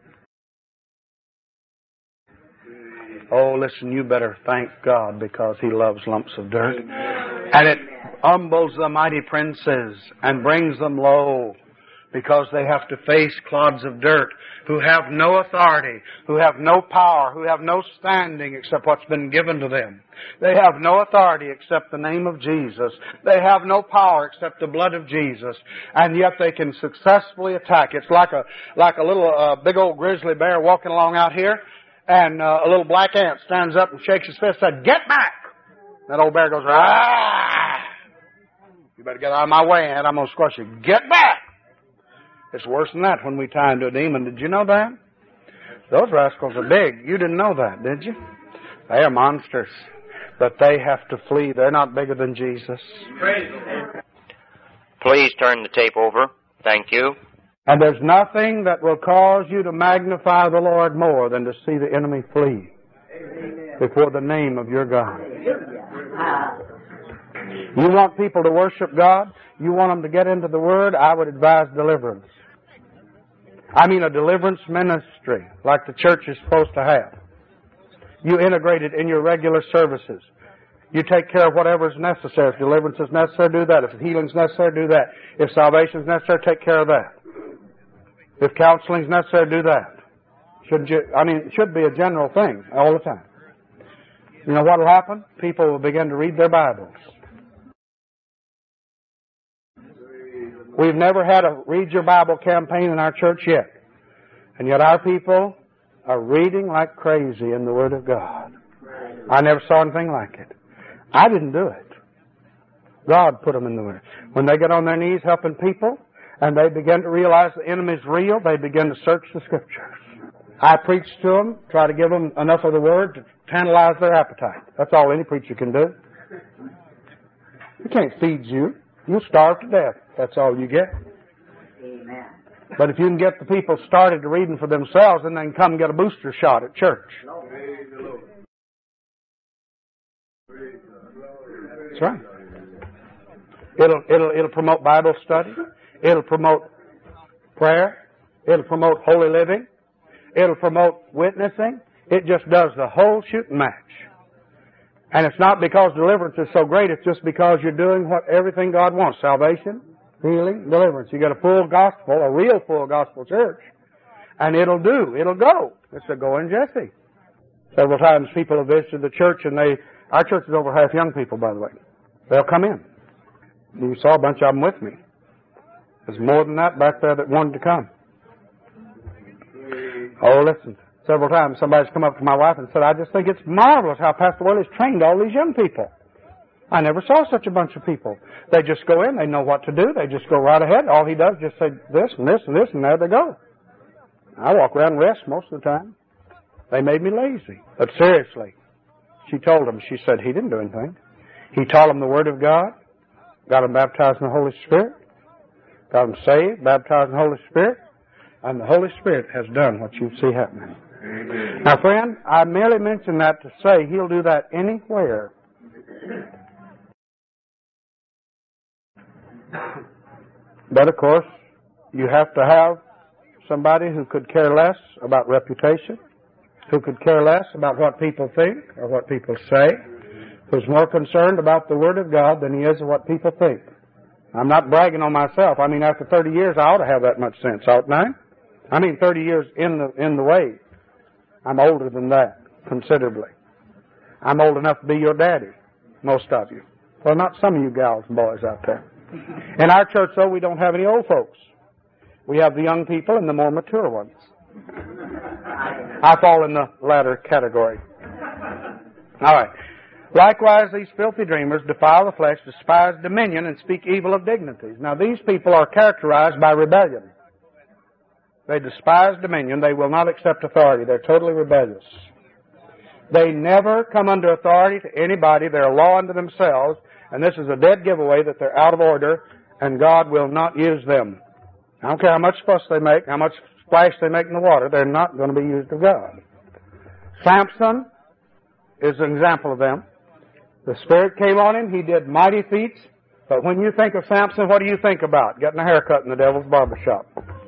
[SPEAKER 5] Oh, listen, you better thank God because He loves lumps of dirt. And it humbles the mighty princes and brings them low, because they have to face clods of dirt who have no authority, who have no power, who have no standing except what's been given to them. They have no authority except the name of Jesus. They have no power except the blood of Jesus. And yet they can successfully attack. It's like a like a little uh, big old grizzly bear walking along out here, and uh, a little black ant stands up and shakes his fist and says, "Get back!" That old bear goes, "Ah! You better get out of my way, and I'm going to squash you. Get back!" It's worse than that when we tie into a demon. Did you know that? Those rascals are big. You didn't know that, did you? They are monsters. But they have to flee. They're not bigger than Jesus.
[SPEAKER 2] Please turn the tape over. Thank you.
[SPEAKER 5] And there's nothing that will cause you to magnify the Lord more than to see the enemy flee before the name of your God. You want people to worship God? You want them to get into the Word? I would advise deliverance. I mean a deliverance ministry like the church is supposed to have. You integrate it in your regular services. You take care of whatever is necessary. If deliverance is necessary, do that. If healing is necessary, do that. If salvation is necessary, take care of that. If counseling is necessary, do that. Shouldn't you? I mean, it should be a general thing all the time. You know what will happen? People will begin to read their Bibles. We've never had a Read Your Bible campaign in our church yet. And yet our people are reading like crazy in the Word of God. I never saw anything like it. I didn't do it. God put them in the Word. When they get on their knees helping people, and they begin to realize the enemy's real, they begin to search the Scriptures. I preach to them, try to give them enough of the Word to tantalize their appetite. That's all any preacher can do. He can't feed you. You'll starve to death. That's all you get.
[SPEAKER 6] Amen.
[SPEAKER 5] But if you can get the people started to reading for themselves, then they can come and get a booster shot at church. That's right. It'll, it'll, it'll promote Bible study. It'll promote prayer. It'll promote holy living. It'll promote witnessing. It just does the whole shooting match. And it's not because deliverance is so great. It's just because you're doing what everything God wants. Salvation, healing, deliverance. You get a full gospel, a real full gospel church. And it'll do. It'll go. It's a going Jesse. Several times people have visited the church and they, our church is over half young people, by the way. They'll come in. You saw a bunch of them with me. There's more than that back there that wanted to come. Oh, listen. Several times somebody's come up to my wife and said, I just think it's marvelous how Pastor Willie's trained all these young people. I never saw such a bunch of people. They just go in, they know what to do, they just go right ahead. All he does is just say this and this and this, and there they go. I walk around and rest most of the time. They made me lazy. But seriously, she told them, she said, he didn't do anything. He taught them the Word of God, got them baptized in the Holy Spirit, got them saved, baptized in the Holy Spirit, and the Holy Spirit has done what you see happening. Amen. Now, friend, I merely mention that to say He'll do that anywhere. But, of course, you have to have somebody who could care less about reputation, who could care less about what people think or what people say, who's more concerned about the Word of God than he is of what people think. I'm not bragging on myself. I mean, after thirty years, I ought to have that much sense, oughtn't I? I mean, thirty years in the in the way. I'm older than that, considerably. I'm old enough to be your daddy, most of you. Well, not some of you gals and boys out there. In our church, though, we don't have any old folks. We have the young people and the more mature ones. I fall in the latter category. All right. Likewise, these filthy dreamers defile the flesh, despise dominion, and speak evil of dignities. Now, these people are characterized by rebellion. They despise dominion. They will not accept authority. They're totally rebellious. They never come under authority to anybody. They're a law unto themselves, and this is a dead giveaway that they're out of order, and God will not use them. I don't care how much fuss they make, how much splash they make in the water, they're not going to be used of God. Samson is an example of them. The Spirit came on him. He did mighty feats. But when you think of Samson, what do you think about? Getting a haircut in the devil's barber shop.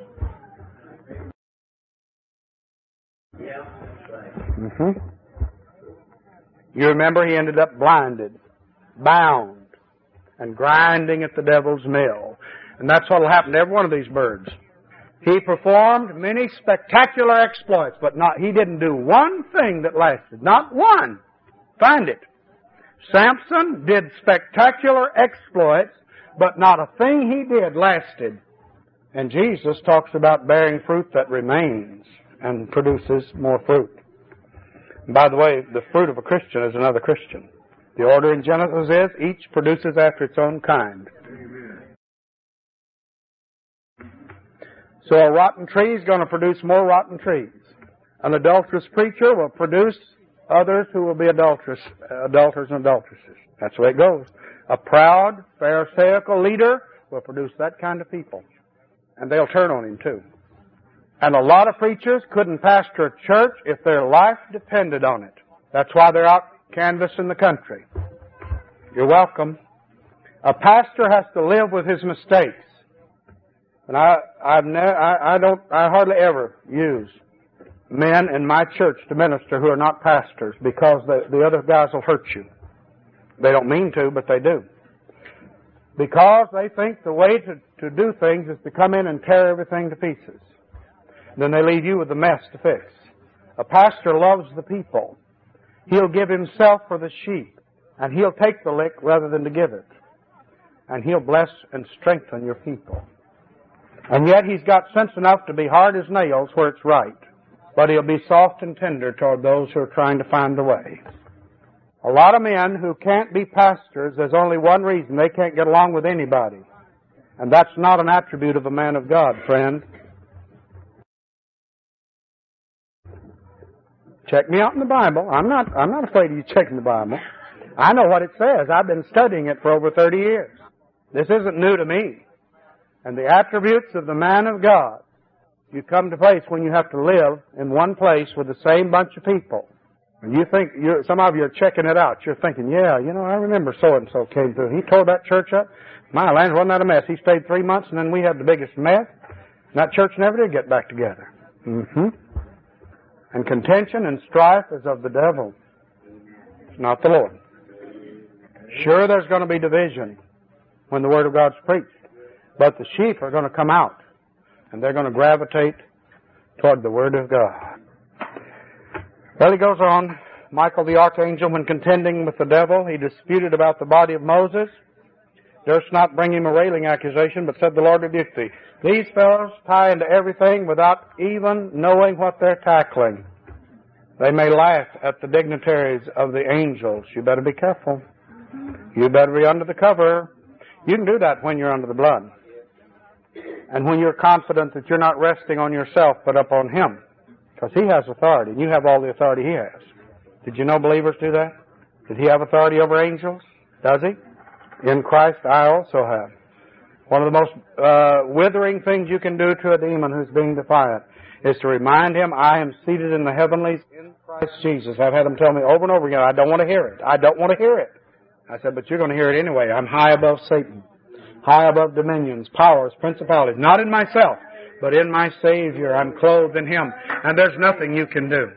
[SPEAKER 5] Mm-hmm. You remember he ended up blinded, bound, and grinding at the devil's mill. And that's what will happen to every one of these birds. He performed many spectacular exploits, but not, he didn't do one thing that lasted. Not one. Find it. Samson did spectacular exploits, but not a thing he did lasted. And Jesus talks about bearing fruit that remains and produces more fruit. And by the way, the fruit of a Christian is another Christian. The order in Genesis is each produces after its own kind. Amen. So a rotten tree is going to produce more rotten trees. An adulterous preacher will produce others who will be adulterous, adulterers and adulteresses. That's the way it goes. A proud, pharisaical leader will produce that kind of people. And they'll turn on him too. And a lot of preachers couldn't pastor a church if their life depended on it. That's why they're out canvassing the country. You're welcome. A pastor has to live with his mistakes. And I, I've ne- I, I don't, I hardly ever use men in my church to minister who are not pastors because the, the other guys will hurt you. They don't mean to, but they do. Because they think the way to, to do things is to come in and tear everything to pieces. Then they leave you with the mess to fix. A pastor loves the people. He'll give himself for the sheep, and he'll take the lick rather than to give it. And he'll bless and strengthen your people. And yet he's got sense enough to be hard as nails where it's right. But he'll be soft and tender toward those who are trying to find the way. A lot of men who can't be pastors, there's only one reason: they can't get along with anybody. And that's not an attribute of a man of God, friend. Check me out in the Bible. I'm not, I'm not afraid of you checking the Bible. I know what it says. I've been studying it for over thirty years. This isn't new to me. And the attributes of the man of God, you come to a place when you have to live in one place with the same bunch of people. And you think, you're, some of you are checking it out. You're thinking, yeah, you know, I remember so-and-so came through. He tore that church up. My land, wasn't that a mess? He stayed three months and then we had the biggest mess. And that church never did get back together. Mm-hmm. And contention and strife is of the devil. It's not the Lord. Sure, there's going to be division when the Word of God's preached. But the sheep are going to come out, and they're going to gravitate toward the Word of God. Well, he goes on. Michael the archangel, when contending with the devil, he disputed about the body of Moses. Durst not bring him a railing accusation, but said, the Lord rebuke thee. These fellows tie into everything without even knowing what they're tackling. They may laugh at the dignitaries of the angels. You better be careful. You better be under the cover. You can do that when you're under the blood. And when you're confident that you're not resting on yourself, but upon Him. Because He has authority, and you have all the authority He has. Did you know believers do that? Did He have authority over angels? Does He? In Christ, I also have. One of the most uh, withering things you can do to a demon who's being defiant is to remind him, I am seated in the heavenlies in Christ Jesus. I've had him tell me over and over again, I don't want to hear it. I don't want to hear it. I said, but you're going to hear it anyway. I'm high above Satan, high above dominions, powers, principalities, not in myself, but in my Savior. I'm clothed in Him, and there's nothing you can do.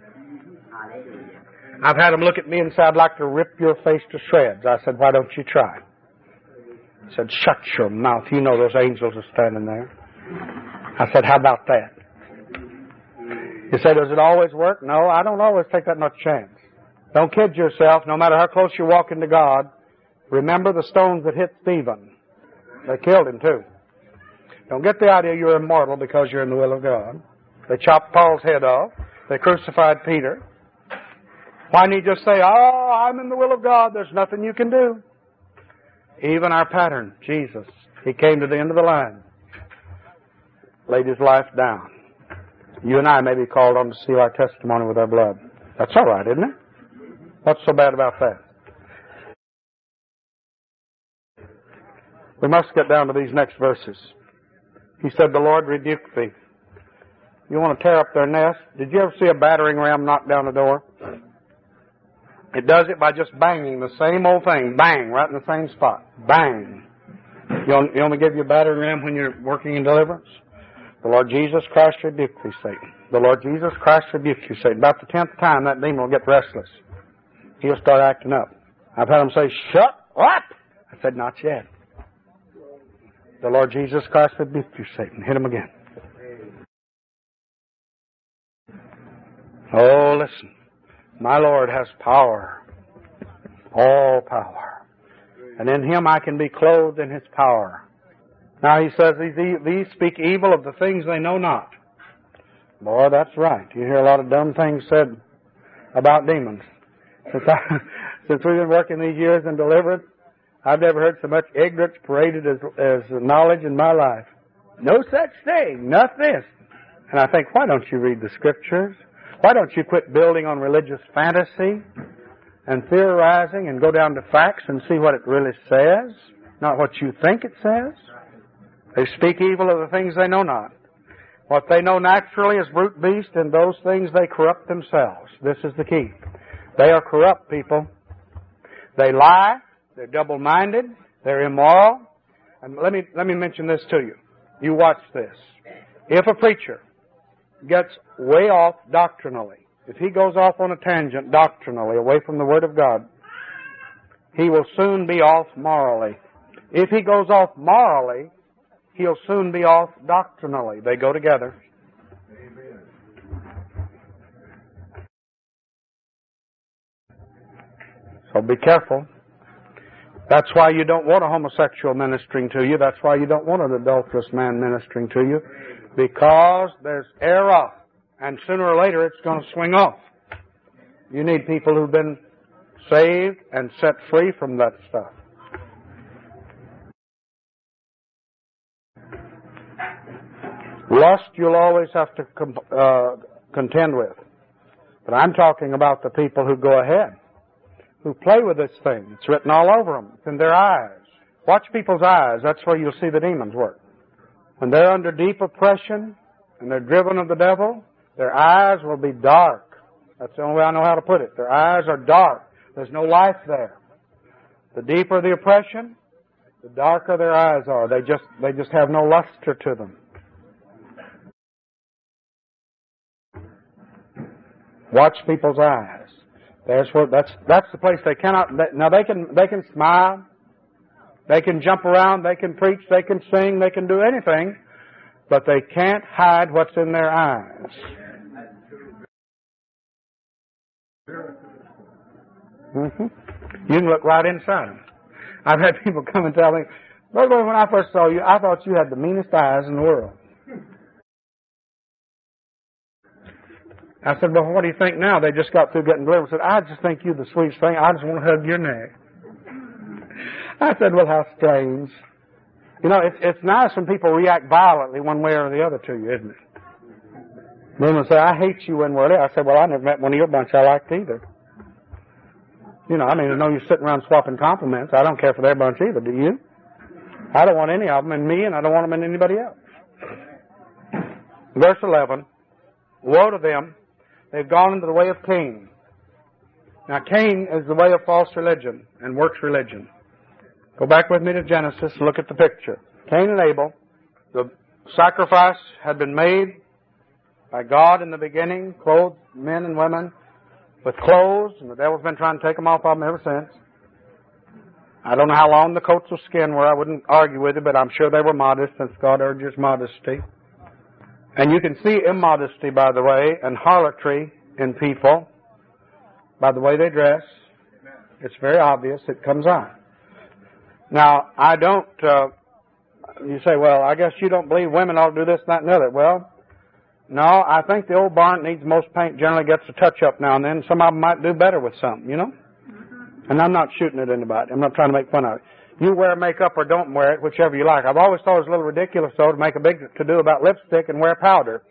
[SPEAKER 5] I've had him look at me and say, I'd like to rip your face to shreds. I said, why don't you try? He said, shut your mouth. You know those angels are standing there. I said, how about that? He said, does it always work? No, I don't always take that much chance. Don't kid yourself. No matter how close you're walking to God, remember the stones that hit Stephen. They killed him too. Don't get the idea you're immortal because you're in the will of God. They chopped Paul's head off. They crucified Peter. Why didn't he just say, oh, I'm in the will of God. There's nothing you can do. Even our pattern, Jesus, He came to the end of the line, laid His life down. You and I may be called on to seal our testimony with our blood. That's all right, isn't it? What's so bad about that? We must get down to these next verses. He said, the Lord rebuke thee. You want to tear up their nest? Did you ever see a battering ram knock down a door? It does it by just banging the same old thing. Bang, right in the same spot. Bang. You only, you only give you a battering ram when you're working in deliverance? The Lord Jesus Christ rebuke thee, Satan. The Lord Jesus Christ rebuke you, Satan. About the tenth time, that demon will get restless. He'll start acting up. I've had him say, shut up! I said, not yet. The Lord Jesus Christ rebuke you, Satan. Hit him again. Oh, listen. My Lord has power. All power. And in Him I can be clothed in His power. Now He says, these, these speak evil of the things they know not. Boy, that's right. You hear a lot of dumb things said about demons. Since, I, since we've been working these years in deliverance, I've never heard so much ignorance paraded as, as knowledge in my life. No such thing. Not this. And I think, why don't you read the Scriptures? Why don't you quit building on religious fantasy and theorizing and go down to facts and see what it really says, not what you think it says? They speak evil of the things they know not. What they know naturally is brute beast, and those things they corrupt themselves. This is the key. They are corrupt people. They lie. They're double-minded. They're immoral. And let me, let me mention this to you. You watch this. If a preacher gets way off doctrinally, if he goes off on a tangent doctrinally, away from the Word of God, he will soon be off morally. If he goes off morally, he'll soon be off doctrinally. They go together. Amen. So be careful. That's why you don't want a homosexual ministering to you. That's why you don't want an adulterous man ministering to you. Because there's error. And sooner or later it's going to swing off. You need people who've been saved and set free from that stuff. Lust you'll always have to uh, contend with. But I'm talking about the people who go ahead, who play with this thing. It's written all over them. It's in their eyes. Watch people's eyes. That's where you'll see the demons work. When they're under deep oppression and they're driven of the devil, their eyes will be dark. That's the only way I know how to put it. Their eyes are dark. There's no life there. The deeper the oppression, the darker their eyes are. They just, they just have no luster to them. Watch people's eyes. There's where, that's, that's the place they cannot, they, now they can, they can smile, they can jump around, they can preach, they can sing, they can do anything, but they can't hide what's in their eyes. Mm-hmm. You can look right inside them. I've had people come and tell me, Brother William, when I first saw you, I thought you had the meanest eyes in the world. I said, well, what do you think now? They just got through getting delivered. I said, I just think you're the sweetest thing. I just want to hug your neck. I said, well, how strange. You know, it's, it's nice when people react violently one way or the other to you, isn't it? Women say, I hate you when we're there. I said, well, I never met one of your bunch I liked either. You know, I mean, I know you're sitting around swapping compliments. I don't care for their bunch either, do you? I don't want any of them in me, and I don't want them in anybody else. Verse eleven, woe to them. They've gone into the way of Cain. Now, Cain is the way of false religion and works religion. Go back with me to Genesis and look at the picture. Cain and Abel, the sacrifice had been made by God in the beginning, clothed men and women with clothes, and the devil's been trying to take them off of them ever since. I don't know how long the coats of skin were. I wouldn't argue with it, but I'm sure they were modest, since God urges modesty. And you can see immodesty, by the way, and harlotry in people by the way they dress. It's very obvious. It comes out. Now, I don't, uh, you say, well, I guess you don't believe women ought to do this, that, and the other. Well, no, I think the old barn needs most paint, generally gets a touch-up now and then. Some of them might do better with something, you know? And I'm not shooting at anybody. I'm not trying to make fun of it. You wear makeup or don't wear it, whichever you like. I've always thought it was a little ridiculous, though, to make a big to-do about lipstick and wear powder.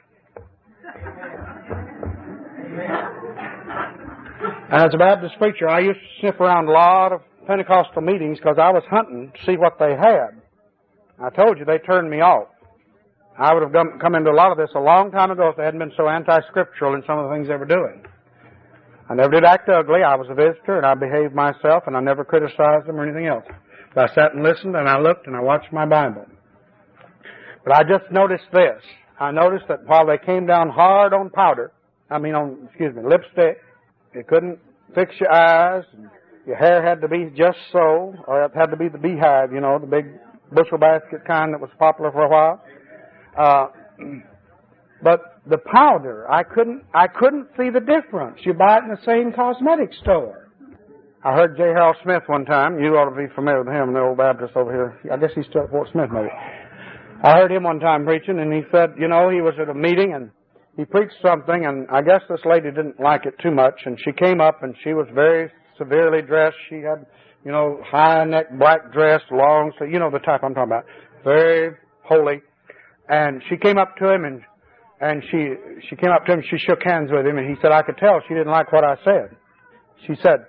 [SPEAKER 5] And as a Baptist preacher, I used to sniff around a lot of Pentecostal meetings because I was hunting to see what they had. I told you they turned me off. I would have come into a lot of this a long time ago if they hadn't been so anti-scriptural in some of the things they were doing. I never did act ugly. I was a visitor, and I behaved myself, and I never criticized them or anything else. But I sat and listened, and I looked, and I watched my Bible. But I just noticed this. I noticed that while they came down hard on powder, I mean on, excuse me, lipstick, it couldn't fix your eyes, and your hair had to be just so, or it had to be the beehive, you know, the big bushel basket kind that was popular for a while. Uh, but the powder, I couldn't, I couldn't see the difference. You buy it in the same cosmetic store. I heard J. Harold Smith one time. You ought to be familiar with him, the old Baptist over here. I guess he's still at Fort Smith, maybe. I heard him one time preaching, and he said, you know, he was at a meeting, and he preached something, and I guess this lady didn't like it too much, and she came up, and she was very severely dressed. She had, you know, high neck, black dress, long, so you know the type I'm talking about. Very holy. And she came up to him, and and she she came up to him, she shook hands with him, and he said, I could tell she didn't like what I said. She said,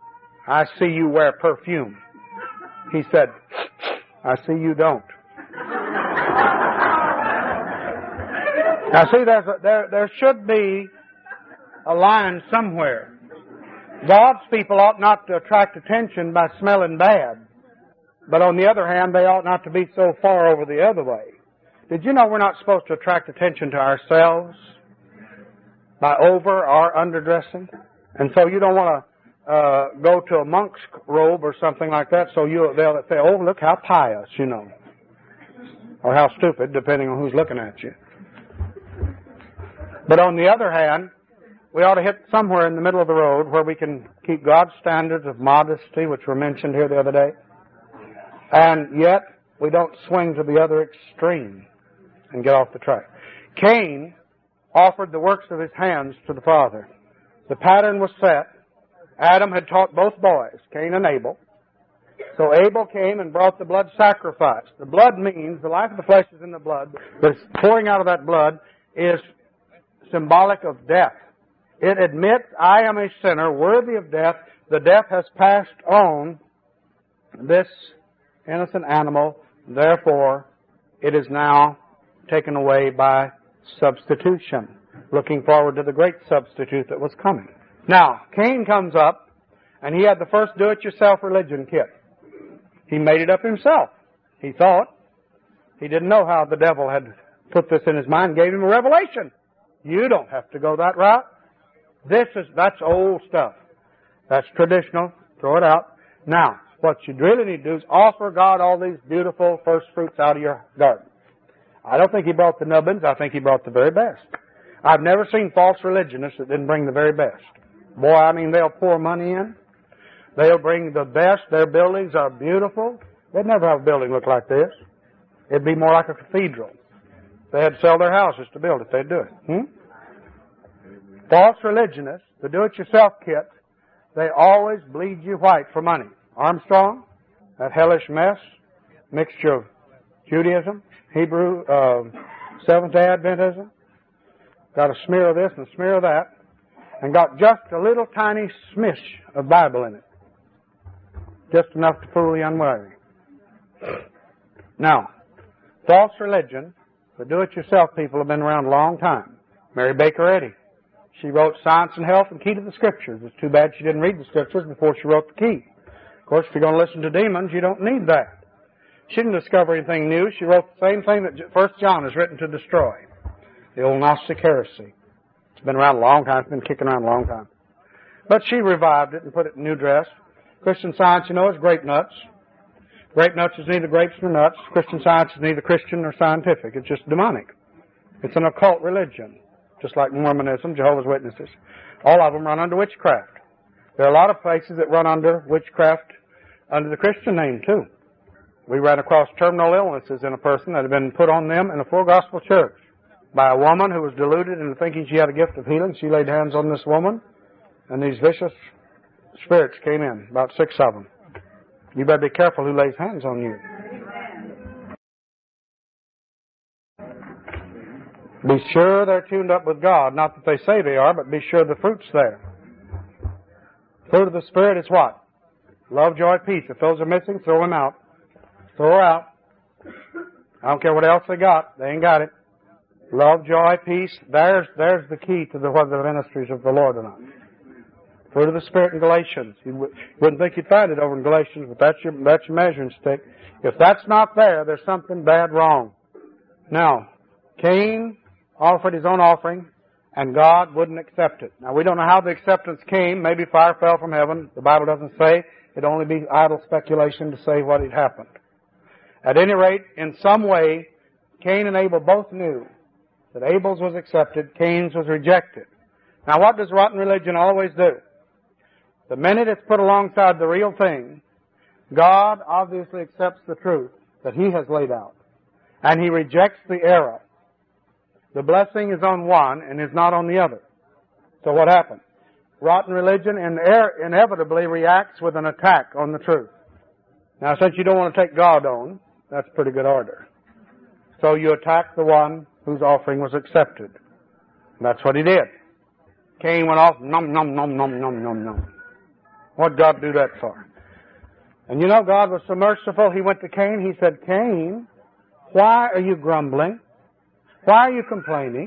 [SPEAKER 5] I see you wear perfume. He said, I see you don't. Now see, there's a, there, there should be a line somewhere. God's people ought not to attract attention by smelling bad. But on the other hand, they ought not to be so far over the other way. Did you know we're not supposed to attract attention to ourselves by over or underdressing? And so you don't want to uh, go to a monk's robe or something like that, so you, they'll say, oh, look how pious, you know. Or how stupid, depending on who's looking at you. But on the other hand, we ought to hit somewhere in the middle of the road where we can keep God's standards of modesty, which were mentioned here the other day. And yet, we don't swing to the other extreme and get off the track. Cain offered the works of his hands to the Father. The pattern was set. Adam had taught both boys, Cain and Abel. So Abel came and brought the blood sacrifice. The blood means, the life of the flesh is in the blood, but pouring out of that blood is symbolic of death. It admits, I am a sinner, worthy of death. The death has passed on this innocent animal. Therefore, it is now taken away by substitution, looking forward to the great substitute that was coming. Now, Cain comes up, and he had the first do-it-yourself religion kit. He made it up himself. He thought. He didn't know how the devil had put this in his mind, gave him a revelation. You don't have to go that route. This is, that's old stuff. That's traditional. Throw it out. Now, what you really need to do is offer God all these beautiful first fruits out of your garden. I don't think he brought the nubbins. I think he brought the very best. I've never seen false religionists that didn't bring the very best. Boy, I mean, they'll pour money in. They'll bring the best. Their buildings are beautiful. They'd never have a building look like this. It'd be more like a cathedral. They had to sell their houses to build it. They'd do it. Hmm? False religionists, the do-it-yourself kit, they always bleed you white for money. Armstrong, that hellish mess, mixture of Judaism, Hebrew, uh, Seventh-day Adventism, got a smear of this and a smear of that, and got just a little tiny smish of Bible in it. Just enough to fool the unwary. Now, false religion, the do-it-yourself people have been around a long time. Mary Baker Eddy. She wrote Science and Health and Key to the Scriptures. It's too bad she didn't read the Scriptures before she wrote the key. Of course, if you're going to listen to demons, you don't need that. She didn't discover anything new. She wrote the same thing that First John is written to destroy. The old Gnostic heresy. It's been around a long time. It's been kicking around a long time. But she revived it and put it in new dress. Christian Science, you know, is grape nuts. Grape nuts is neither grapes nor nuts. Christian Science is neither Christian nor scientific. It's just demonic. It's an occult religion. Just like Mormonism, Jehovah's Witnesses. All of them run under witchcraft. There are a lot of places that run under witchcraft under the Christian name, too. We ran across terminal illnesses in a person that had been put on them in a full gospel church by a woman who was deluded into thinking she had a gift of healing. She laid hands on this woman, and these vicious spirits came in, about six of them. You better be careful who lays hands on you. Be sure they're tuned up with God. Not that they say they are, but be sure the fruit's there. Fruit of the Spirit is what? Love, joy, peace. If those are missing, throw them out. Throw her out. I don't care what else they got. They ain't got it. Love, joy, peace. There's, there's the key to the, whether the ministries of the Lord or not. Fruit of the Spirit in Galatians. You w- wouldn't think you'd find it over in Galatians, but that's your, that's your measuring stick. If that's not there, there's something bad wrong. Now, Cain offered his own offering, and God wouldn't accept it. Now, we don't know how the acceptance came. Maybe fire fell from heaven. The Bible doesn't say. It'd only be idle speculation to say what had happened. At any rate, in some way, Cain and Abel both knew that Abel's was accepted, Cain's was rejected. Now, what does rotten religion always do? The minute it's put alongside the real thing, God obviously accepts the truth that He has laid out, and He rejects the error. The blessing is on one and is not on the other. So what happens? Rotten religion inevitably reacts with an attack on the truth. Now, since you don't want to take God on, that's pretty good order. So you attack the one whose offering was accepted. And that's what he did. Cain went off, nom, nom, nom, nom, nom, nom, nom. What'd God do that for? And you know, God was so merciful, He went to Cain, He said, Cain, why are you grumbling? Why are you complaining?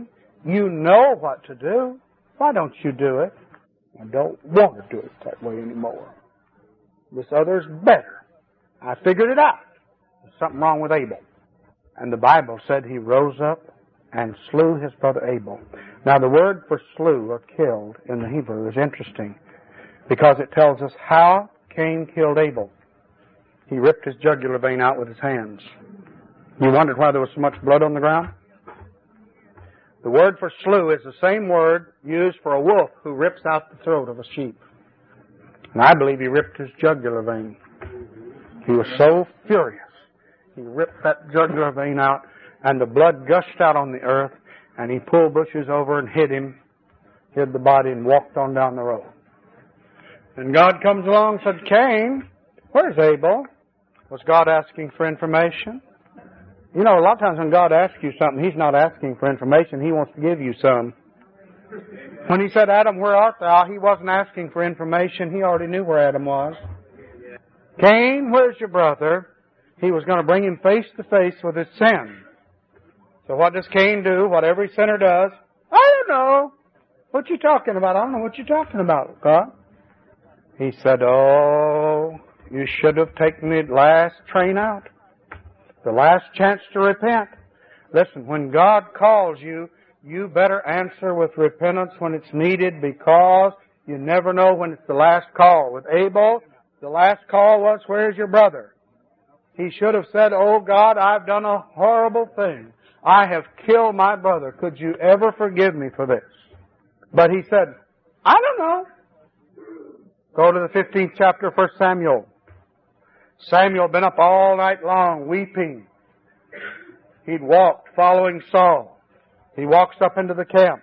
[SPEAKER 5] You know what to do. Why don't you do it? I don't want to do it that way anymore. This other's better. I figured it out. There's something wrong with Abel. And the Bible said he rose up and slew his brother Abel. Now the word for slew or killed in the Hebrew is interesting because it tells us how Cain killed Abel. He ripped his jugular vein out with his hands. You wondered why there was so much blood on the ground? The word for slew is the same word used for a wolf who rips out the throat of a sheep. And I believe he ripped his jugular vein. He was so furious. He ripped that jugular vein out, and the blood gushed out on the earth, and he pulled bushes over and hid him, hid the body, and walked on down the road. And God comes along and said, Cain, where's Abel? Was God asking for information? You know, a lot of times when God asks you something, He's not asking for information. He wants to give you some. When He said, Adam, where art thou? He wasn't asking for information. He already knew where Adam was. Cain, where's your brother? He was going to bring him face to face with his sin. So what does Cain do? What every sinner does? I don't know. What you talking about? I don't know what you're talking about, God. He said, oh, you should have taken the last train out. The last chance to repent. Listen, when God calls you, you better answer with repentance when it's needed because you never know when it's the last call. With Abel, the last call was, where's your brother? He should have said, oh God, I've done a horrible thing. I have killed my brother. Could you ever forgive me for this? But he said, I don't know. Go to the fifteenth chapter of First Samuel. Samuel had been up all night long weeping. He'd walked following Saul. He walks up into the camp.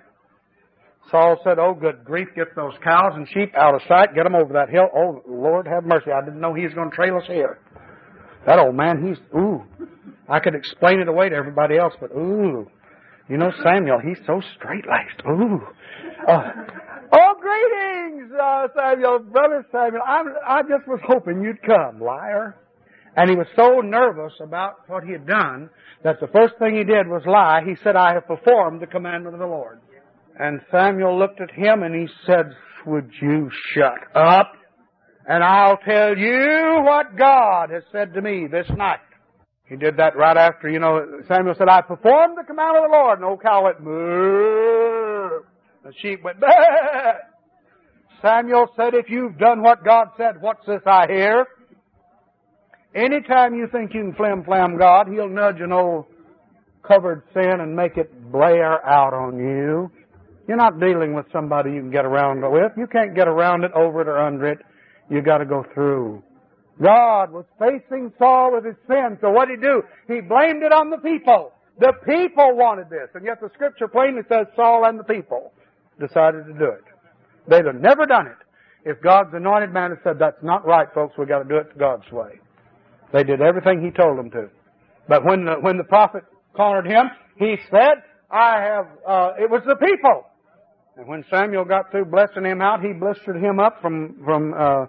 [SPEAKER 5] Saul said, oh, good grief, get those cows and sheep out of sight. Get them over that hill. Oh, Lord, have mercy. I didn't know he was going to trail us here. That old man, he's, ooh. I could explain it away to everybody else, but ooh. You know, Samuel, he's so straight-laced. Ooh. Uh, oh, greetings, uh, Samuel, brother Samuel. I, I just was hoping you'd come, liar. And he was so nervous about what he had done that the first thing he did was lie. He said, I have performed the commandment of the Lord. And Samuel looked at him and he said, would you shut up? And I'll tell you what God has said to me this night. He did that right after, you know, Samuel said, I performed the command of the Lord. And old cow went, moo. The sheep went, bah. Samuel said, if you've done what God said, what's this I hear? Anytime you think you can flim-flam God, He'll nudge an old covered sin and make it blare out on you. You're not dealing with somebody you can get around with. You can't get around it, over it, or under it. You've got to go through. God was facing Saul with his sin, so what did he do? He blamed it on the people. The people wanted this, and yet the Scripture plainly says Saul and the people decided to do it. They'd have never done it if God's anointed man had said, that's not right, folks, we've got to do it God's way. They did everything He told them to. But when the, when the prophet cornered him, he said, I have, uh, it was the people. And when Samuel got through blessing him out, he blistered him up from, from, uh,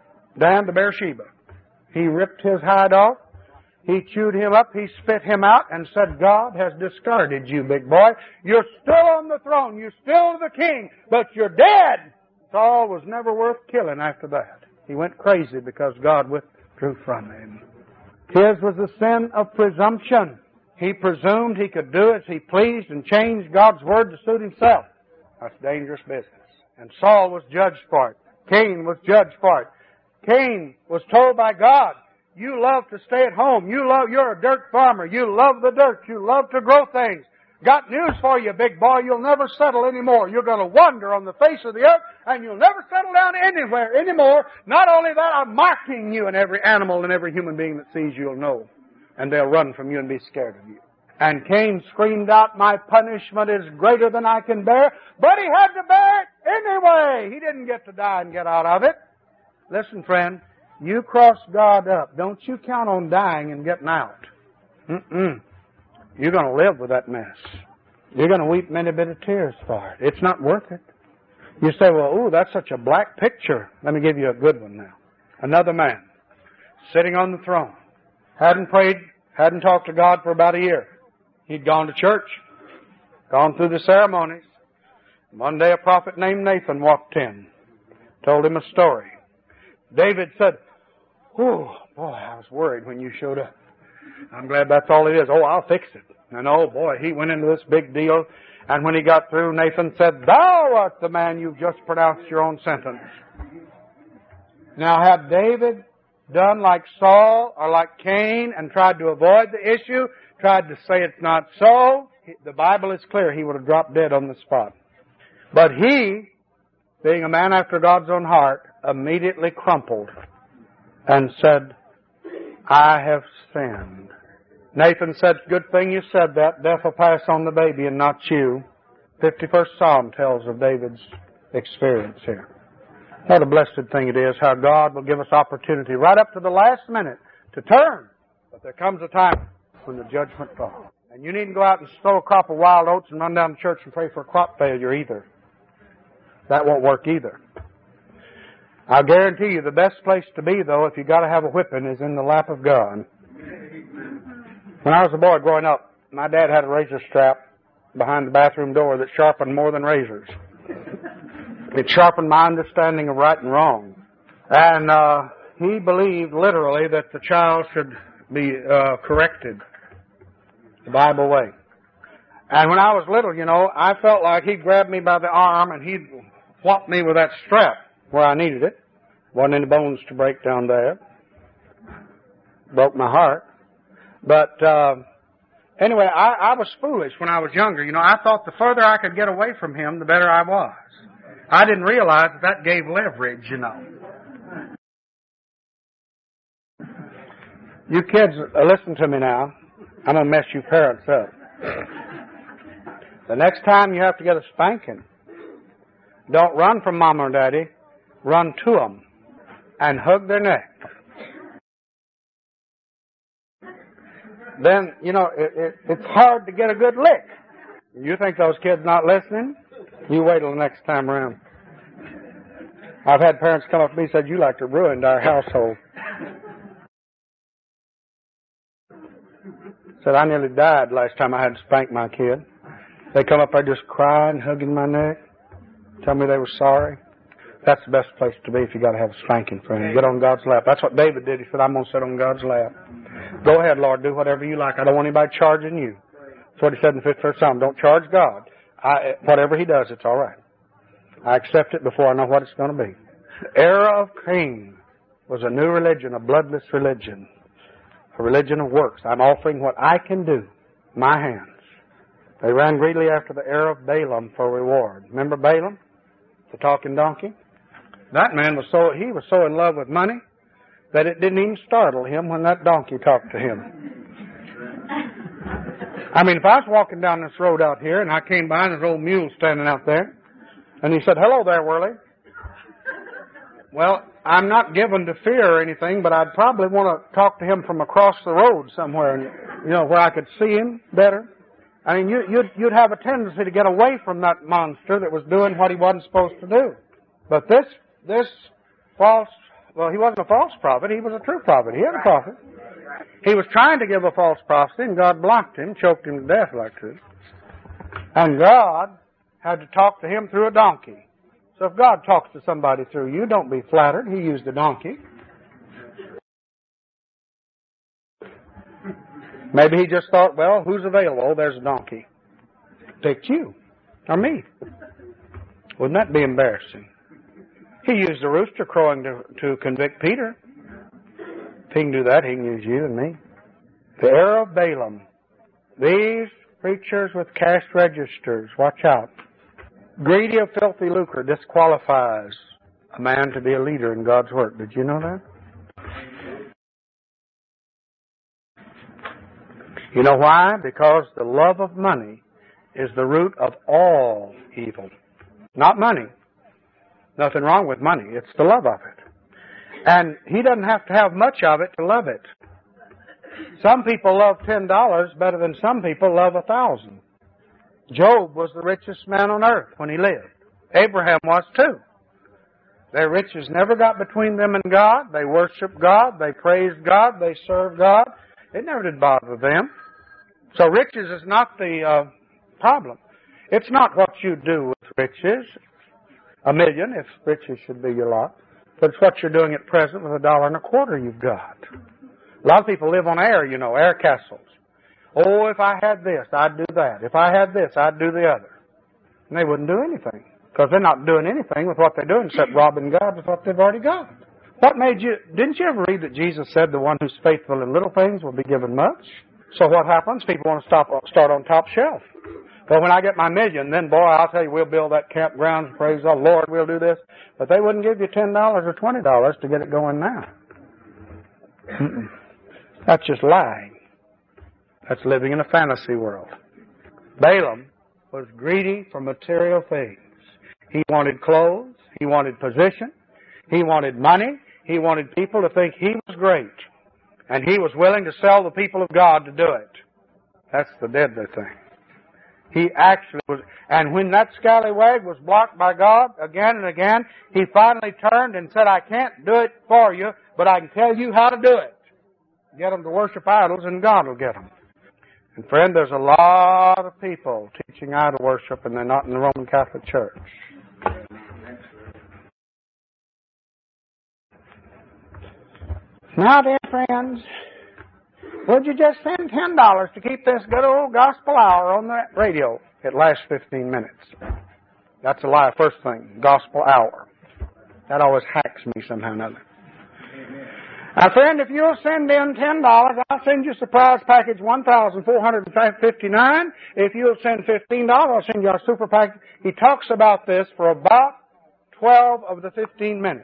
[SPEAKER 5] Dan to Beersheba. He ripped his hide off. He chewed him up. He spit him out and said, God has discarded you, big boy. You're still on the throne. You're still the king, but you're dead. Saul was never worth killing after that. He went crazy because God withdrew from him. His was the sin of presumption. He presumed he could do as he pleased and change God's word to suit himself. That's dangerous business. And Saul was judged for it. Cain was judged for it. Cain was told by God, you love to stay at home. You love, you're a dirt farmer. You love the dirt. You love to grow things. Got news for you, big boy. You'll never settle anymore. You're going to wander on the face of the earth, and you'll never settle down anywhere anymore. Not only that, I'm marking you, and every animal and every human being that sees you will know. And they'll run from you and be scared of you. And Cain screamed out, my punishment is greater than I can bear. But he had to bear it anyway. He didn't get to die and get out of it. Listen, friend, you cross God up. Don't you count on dying and getting out. Mm-mm. You're going to live with that mess. You're going to weep many bitter tears for it. It's not worth it. You say, well, ooh, that's such a black picture. Let me give you a good one now. Another man sitting on the throne. Hadn't prayed, hadn't talked to God for about a year. He'd gone to church. gone through the ceremonies. One day a prophet named Nathan walked in, told him a story. David said, "Oh, boy, I was worried when you showed up. I'm glad that's all it is. Oh, I'll fix it." And oh, boy, he went into this big deal. And when he got through, Nathan said, "Thou art the man, you've just pronounced your own sentence." Now, had David done like Saul or like Cain and tried to avoid the issue, tried to say it's not so, the Bible is clear, he would have dropped dead on the spot. But he, being a man after God's own heart, immediately crumpled and said, "I have sinned." Nathan said, "Good thing you said that. Death will pass on the baby and not you." fifty-first Psalm tells of David's experience here. What a blessed thing it is how God will give us opportunity right up to the last minute to turn. But there comes a time when the judgment falls. And you needn't go out and sow a crop of wild oats and run down to church and pray for crop failure either. That won't work either. I guarantee you the best place to be, though, if you've got to have a whipping, is in the lap of God. When I was a boy growing up, my dad had a razor strap behind the bathroom door that sharpened more than razors. It sharpened my understanding of right and wrong. And uh, he believed literally that the child should be uh, corrected the Bible way. And when I was little, you know, I felt like he'd grab me by the arm and he'd whop me with that strap where I needed it. Wasn't any bones to break down there. Broke my heart. But uh, anyway, I, I was foolish when I was younger. You know, I thought the further I could get away from him, the better I was. I didn't realize that that gave leverage, you know. You kids, uh, listen to me now. I'm going to mess you parents up. The next time you have to get a spanking, don't run from Mama or Daddy. Run to them and hug their neck. Then, you know, it, it, it's hard to get a good lick. You think those kids not listening? You wait till the next time around. I've had parents come up to me and said, "You like to ruin our household." Said, "I nearly died last time I had to spank my kid." They come up there just crying, hugging my neck, tell me they were sorry. That's the best place to be if you got to have a spanking, friend. Get on God's lap. That's what David did. He said, "I'm going to sit on God's lap." Go ahead, Lord, do whatever you like. I don't want anybody charging you. That's what he said in the fifty-first Psalm. Don't charge God. I, whatever he does, it's all right. I accept it before I know what it's going to be. The era of Cain was a new religion, a bloodless religion, a religion of works. I'm offering what I can do, my hands. They ran greedily after the era of Balaam for reward. Remember Balaam, the talking donkey? That man was so, he was so in love with money that it didn't even startle him when that donkey talked to him. I mean, if I was walking down this road out here and I came by and there's an old mule standing out there, and he said, "Hello there, Whirly." Well, I'm not given to fear or anything, but I'd probably want to talk to him from across the road somewhere, and you know, where I could see him better. I mean, you, you'd, you'd have a tendency to get away from that monster that was doing what he wasn't supposed to do. But this, this false, well, he wasn't a false prophet. He was a true prophet. He was a prophet. He was trying to give a false prophecy, and God blocked him, choked him to death like this. And God had to talk to him through a donkey. So if God talks to somebody through you, don't be flattered. He used a donkey. Maybe he just thought, well, who's available? Oh, there's a donkey. Picked you or me. Wouldn't that be embarrassing? He used a rooster crowing to, to convict Peter. If he can do that, he can use you and me. The era of Balaam. These preachers with cash registers, watch out. Greedy of filthy lucre disqualifies a man to be a leader in God's work. Did you know that? You know why? Because the love of money is the root of all evil. Not money. Nothing wrong with money. It's the love of it. And he doesn't have to have much of it to love it. Some people love ten dollars better than some people love a thousand. Job was the richest man on earth when he lived. Abraham was too. Their riches never got between them and God. They worshiped God. They praised God. They served God. It never did bother them. So riches is not the uh, problem. It's not what you do with riches, a million, if riches should be your lot, but it's what you're doing at present with a dollar and a quarter you've got. A lot of people live on air, you know, air castles. Oh, if I had this, I'd do that. If I had this, I'd do the other. And they wouldn't do anything, because they're not doing anything with what they're doing except robbing God with what they've already got. What made you, didn't you ever read that Jesus said the one who's faithful in little things will be given much? So what happens? People want to stop, start on top shelf. Well, when I get my million, then boy, I'll tell you, we'll build that campground, praise the Lord, we'll do this. But they wouldn't give you ten dollars or twenty dollars to get it going now. Mm-mm. That's just lying. That's living in a fantasy world. Balaam was greedy for material things. He wanted clothes. He wanted position. He wanted money. He wanted people to think he was great. And he was willing to sell the people of God to do it. That's the deadly thing. He actually was, and when that scallywag was blocked by God again and again, he finally turned and said, I can't do it for you, but I can tell you how to do it. Get them to worship idols and God will get them. And friend, there's a lot of people teaching idol worship and they're not in the Roman Catholic Church. Now, dear friends, would you just send ten dollars to keep this good old gospel hour on the radio? It lasts fifteen minutes. That's a lie, first thing, gospel hour. That always hacks me somehow or another. Now, friend, if you'll send in ten dollars, I'll send you surprise package one thousand four hundred fifty-nine. If you'll send fifteen dollars, I'll send you our super package. He talks about this for about twelve of the fifteen minutes.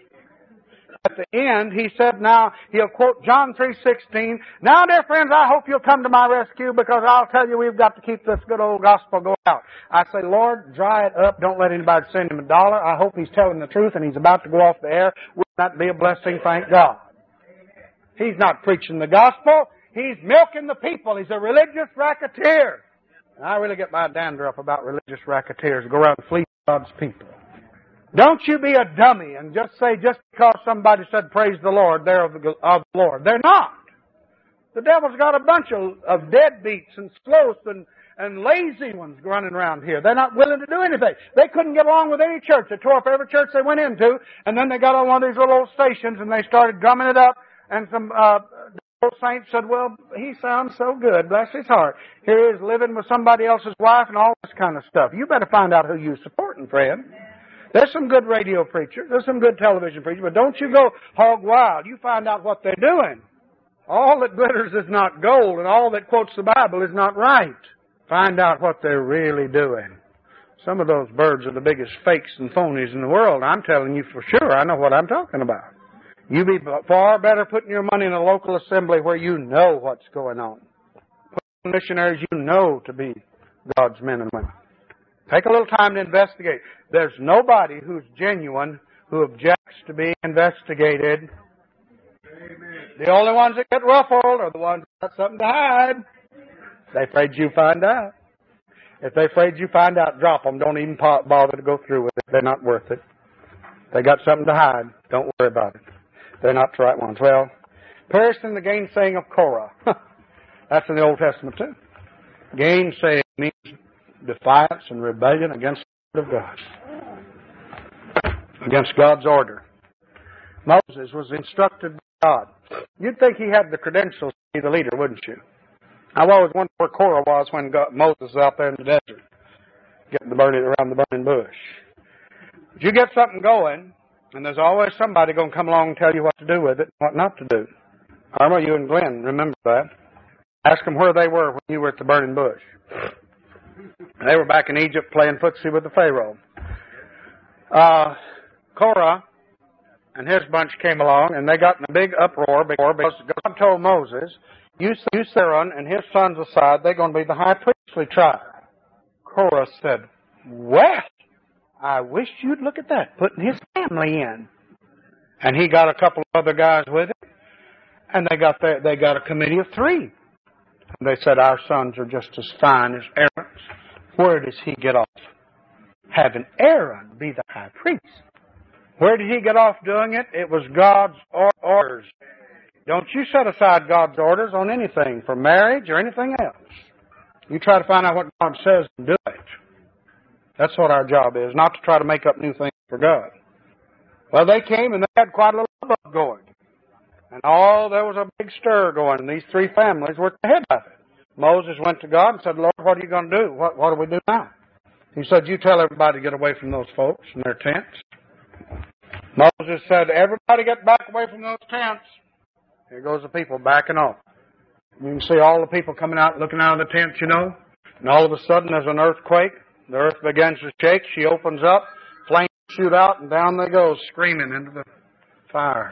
[SPEAKER 5] At the end, he said, now, he'll quote John three sixteen. Now, dear friends, I hope you'll come to my rescue because I'll tell you we've got to keep this good old gospel going out. I say, Lord, dry it up. Don't let anybody send him a dollar. I hope he's telling the truth and he's about to go off the air. Would that be a blessing? Thank God. He's not preaching the gospel. He's milking the people. He's a religious racketeer. And I really get my dander up about religious racketeers. Go around and fleece God's people. Don't you be a dummy and just say just because somebody said praise the Lord, they're of the, of the Lord. They're not. The devil's got a bunch of, of deadbeats and sloths and, and lazy ones running around here. They're not willing to do anything. They couldn't get along with any church. They tore up every church they went into, and then they got on one of these little old stations and they started drumming it up, and some uh, old saints said, well, he sounds so good, bless his heart. Here he is living with somebody else's wife and all this kind of stuff. You better find out who you're supporting, friend. There's some good radio preachers. There's some good television preachers. But don't you go hog wild. You find out what they're doing. All that glitters is not gold, and all that quotes the Bible is not right. Find out what they're really doing. Some of those birds are the biggest fakes and phonies in the world. I'm telling you for sure. I know what I'm talking about. You'd be far better putting your money in a local assembly where you know what's going on. Put missionaries you know to be God's men and women. Take a little time to investigate. There's nobody who's genuine who objects to being investigated. Amen. The only ones that get ruffled are the ones that got something to hide. They're afraid you find out. If they're afraid you find out, drop them. Don't even bother to go through with it. They're not worth it. They got something to hide. Don't worry about it. They're not the right ones. Well, perished in the gainsaying of Korah. That's in the Old Testament too. Gainsaying means defiance and rebellion against the word of God. Against God's order. Moses was instructed by God. You'd think he had the credentials to be the leader, wouldn't you? I've always wondered where Korah was when God, Moses was out there in the desert, getting the burning around the burning bush. But you get something going, and there's always somebody going to come along and tell you what to do with it and what not to do. Irma, you and Glenn, remember that. Ask them where they were when you were at the burning bush. They were back in Egypt playing footsie with the Pharaoh. Uh, Korah and his bunch came along, and they got in a big uproar because God told Moses, you use Aaron and his sons aside, they're going to be the high priestly tribe. Korah said, well, I wish you'd look at that, putting his family in. And he got a couple of other guys with him, and they got their, they got a committee of three. And they said, our sons are just as fine as Aaron's. Where does he get off? Having Aaron be the high priest. Where did he get off doing it? It was God's orders. Don't you set aside God's orders on anything for marriage or anything else. You try to find out what God says and do it. That's what our job is, not to try to make up new things for God. Well, they came and they had quite a little hubbub going. And all, there was a big stir going, and these three families were at the head of it. Moses went to God and said, Lord, what are you going to do? What, what do we do now? He said, you tell everybody to get away from those folks and their tents. Moses said, everybody get back away from those tents. Here goes the people backing off. You can see all the people coming out, looking out of the tents, you know. And all of a sudden there's an earthquake. The earth begins to shake. She opens up. Flames shoot out, and down they go, screaming into the fires.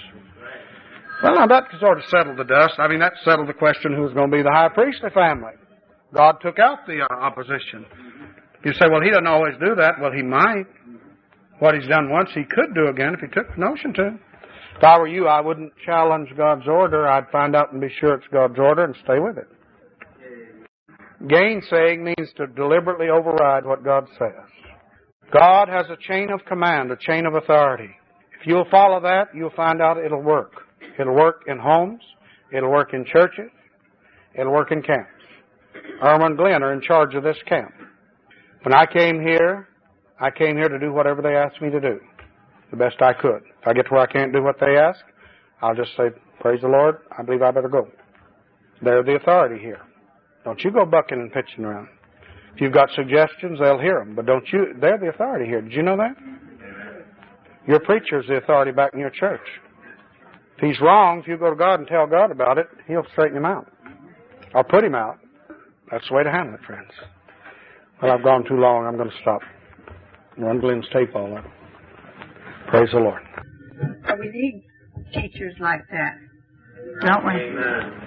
[SPEAKER 5] Well, now that sort of settled the dust. I mean, that settled the question who was going to be the high priestly family. God took out the uh, opposition. You say, well, he doesn't always do that. Well, he might. What he's done once, he could do again if he took the notion to. If I were you, I wouldn't challenge God's order. I'd find out and be sure it's God's order and stay with it. Gainsaying means to deliberately override what God says. God has a chain of command, a chain of authority. If you'll follow that, you'll find out it'll work. It'll work in homes. It'll work in churches. It'll work in camps. Irma and Glenn are in charge of this camp. When I came here, I came here to do whatever they asked me to do, the best I could. If I get to where I can't do what they ask, I'll just say, praise the Lord, I believe I better go. They're the authority here. Don't you go bucking and pitching around. If you've got suggestions, they'll hear them. But don't you, they're the authority here. Did you know that? Your preacher's the authority back in your church. If he's wrong, if you go to God and tell God about it, he'll straighten him out. Or put him out. That's the way to handle it, friends. Well, I've gone too long. I'm going to stop. Run Glenn's tape all up. Praise the Lord.
[SPEAKER 4] We need teachers like that, don't we? Amen.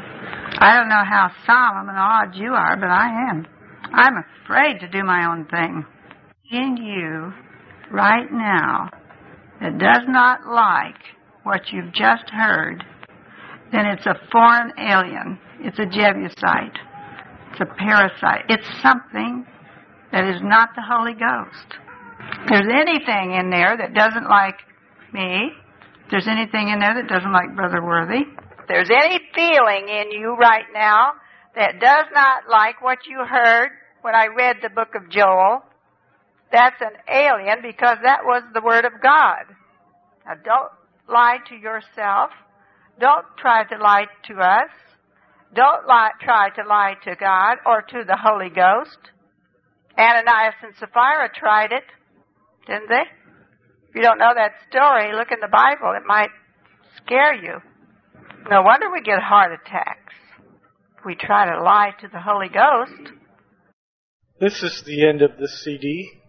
[SPEAKER 4] I don't know how solemn and odd you are, but I am. I'm afraid to do my own thing. In you, right now, that does not like what you've just heard, then it's a foreign alien. It's a Jebusite. It's a parasite. It's something that is not the Holy Ghost. If there's anything in there that doesn't like me, if there's anything in there that doesn't like Brother Worthy, if there's any feeling in you right now that does not like what you heard when I read the book of Joel, that's an alien, because that was the Word of God. Now, don't lie to yourself. Don't try to lie to us. Don't lie, try to lie to God or to the Holy Ghost. Ananias and Sapphira tried it, didn't they? If you don't know that story, look in the Bible. It might scare you. No wonder we get heart attacks. If we try to lie to the Holy Ghost.
[SPEAKER 6] This is the end of the C D.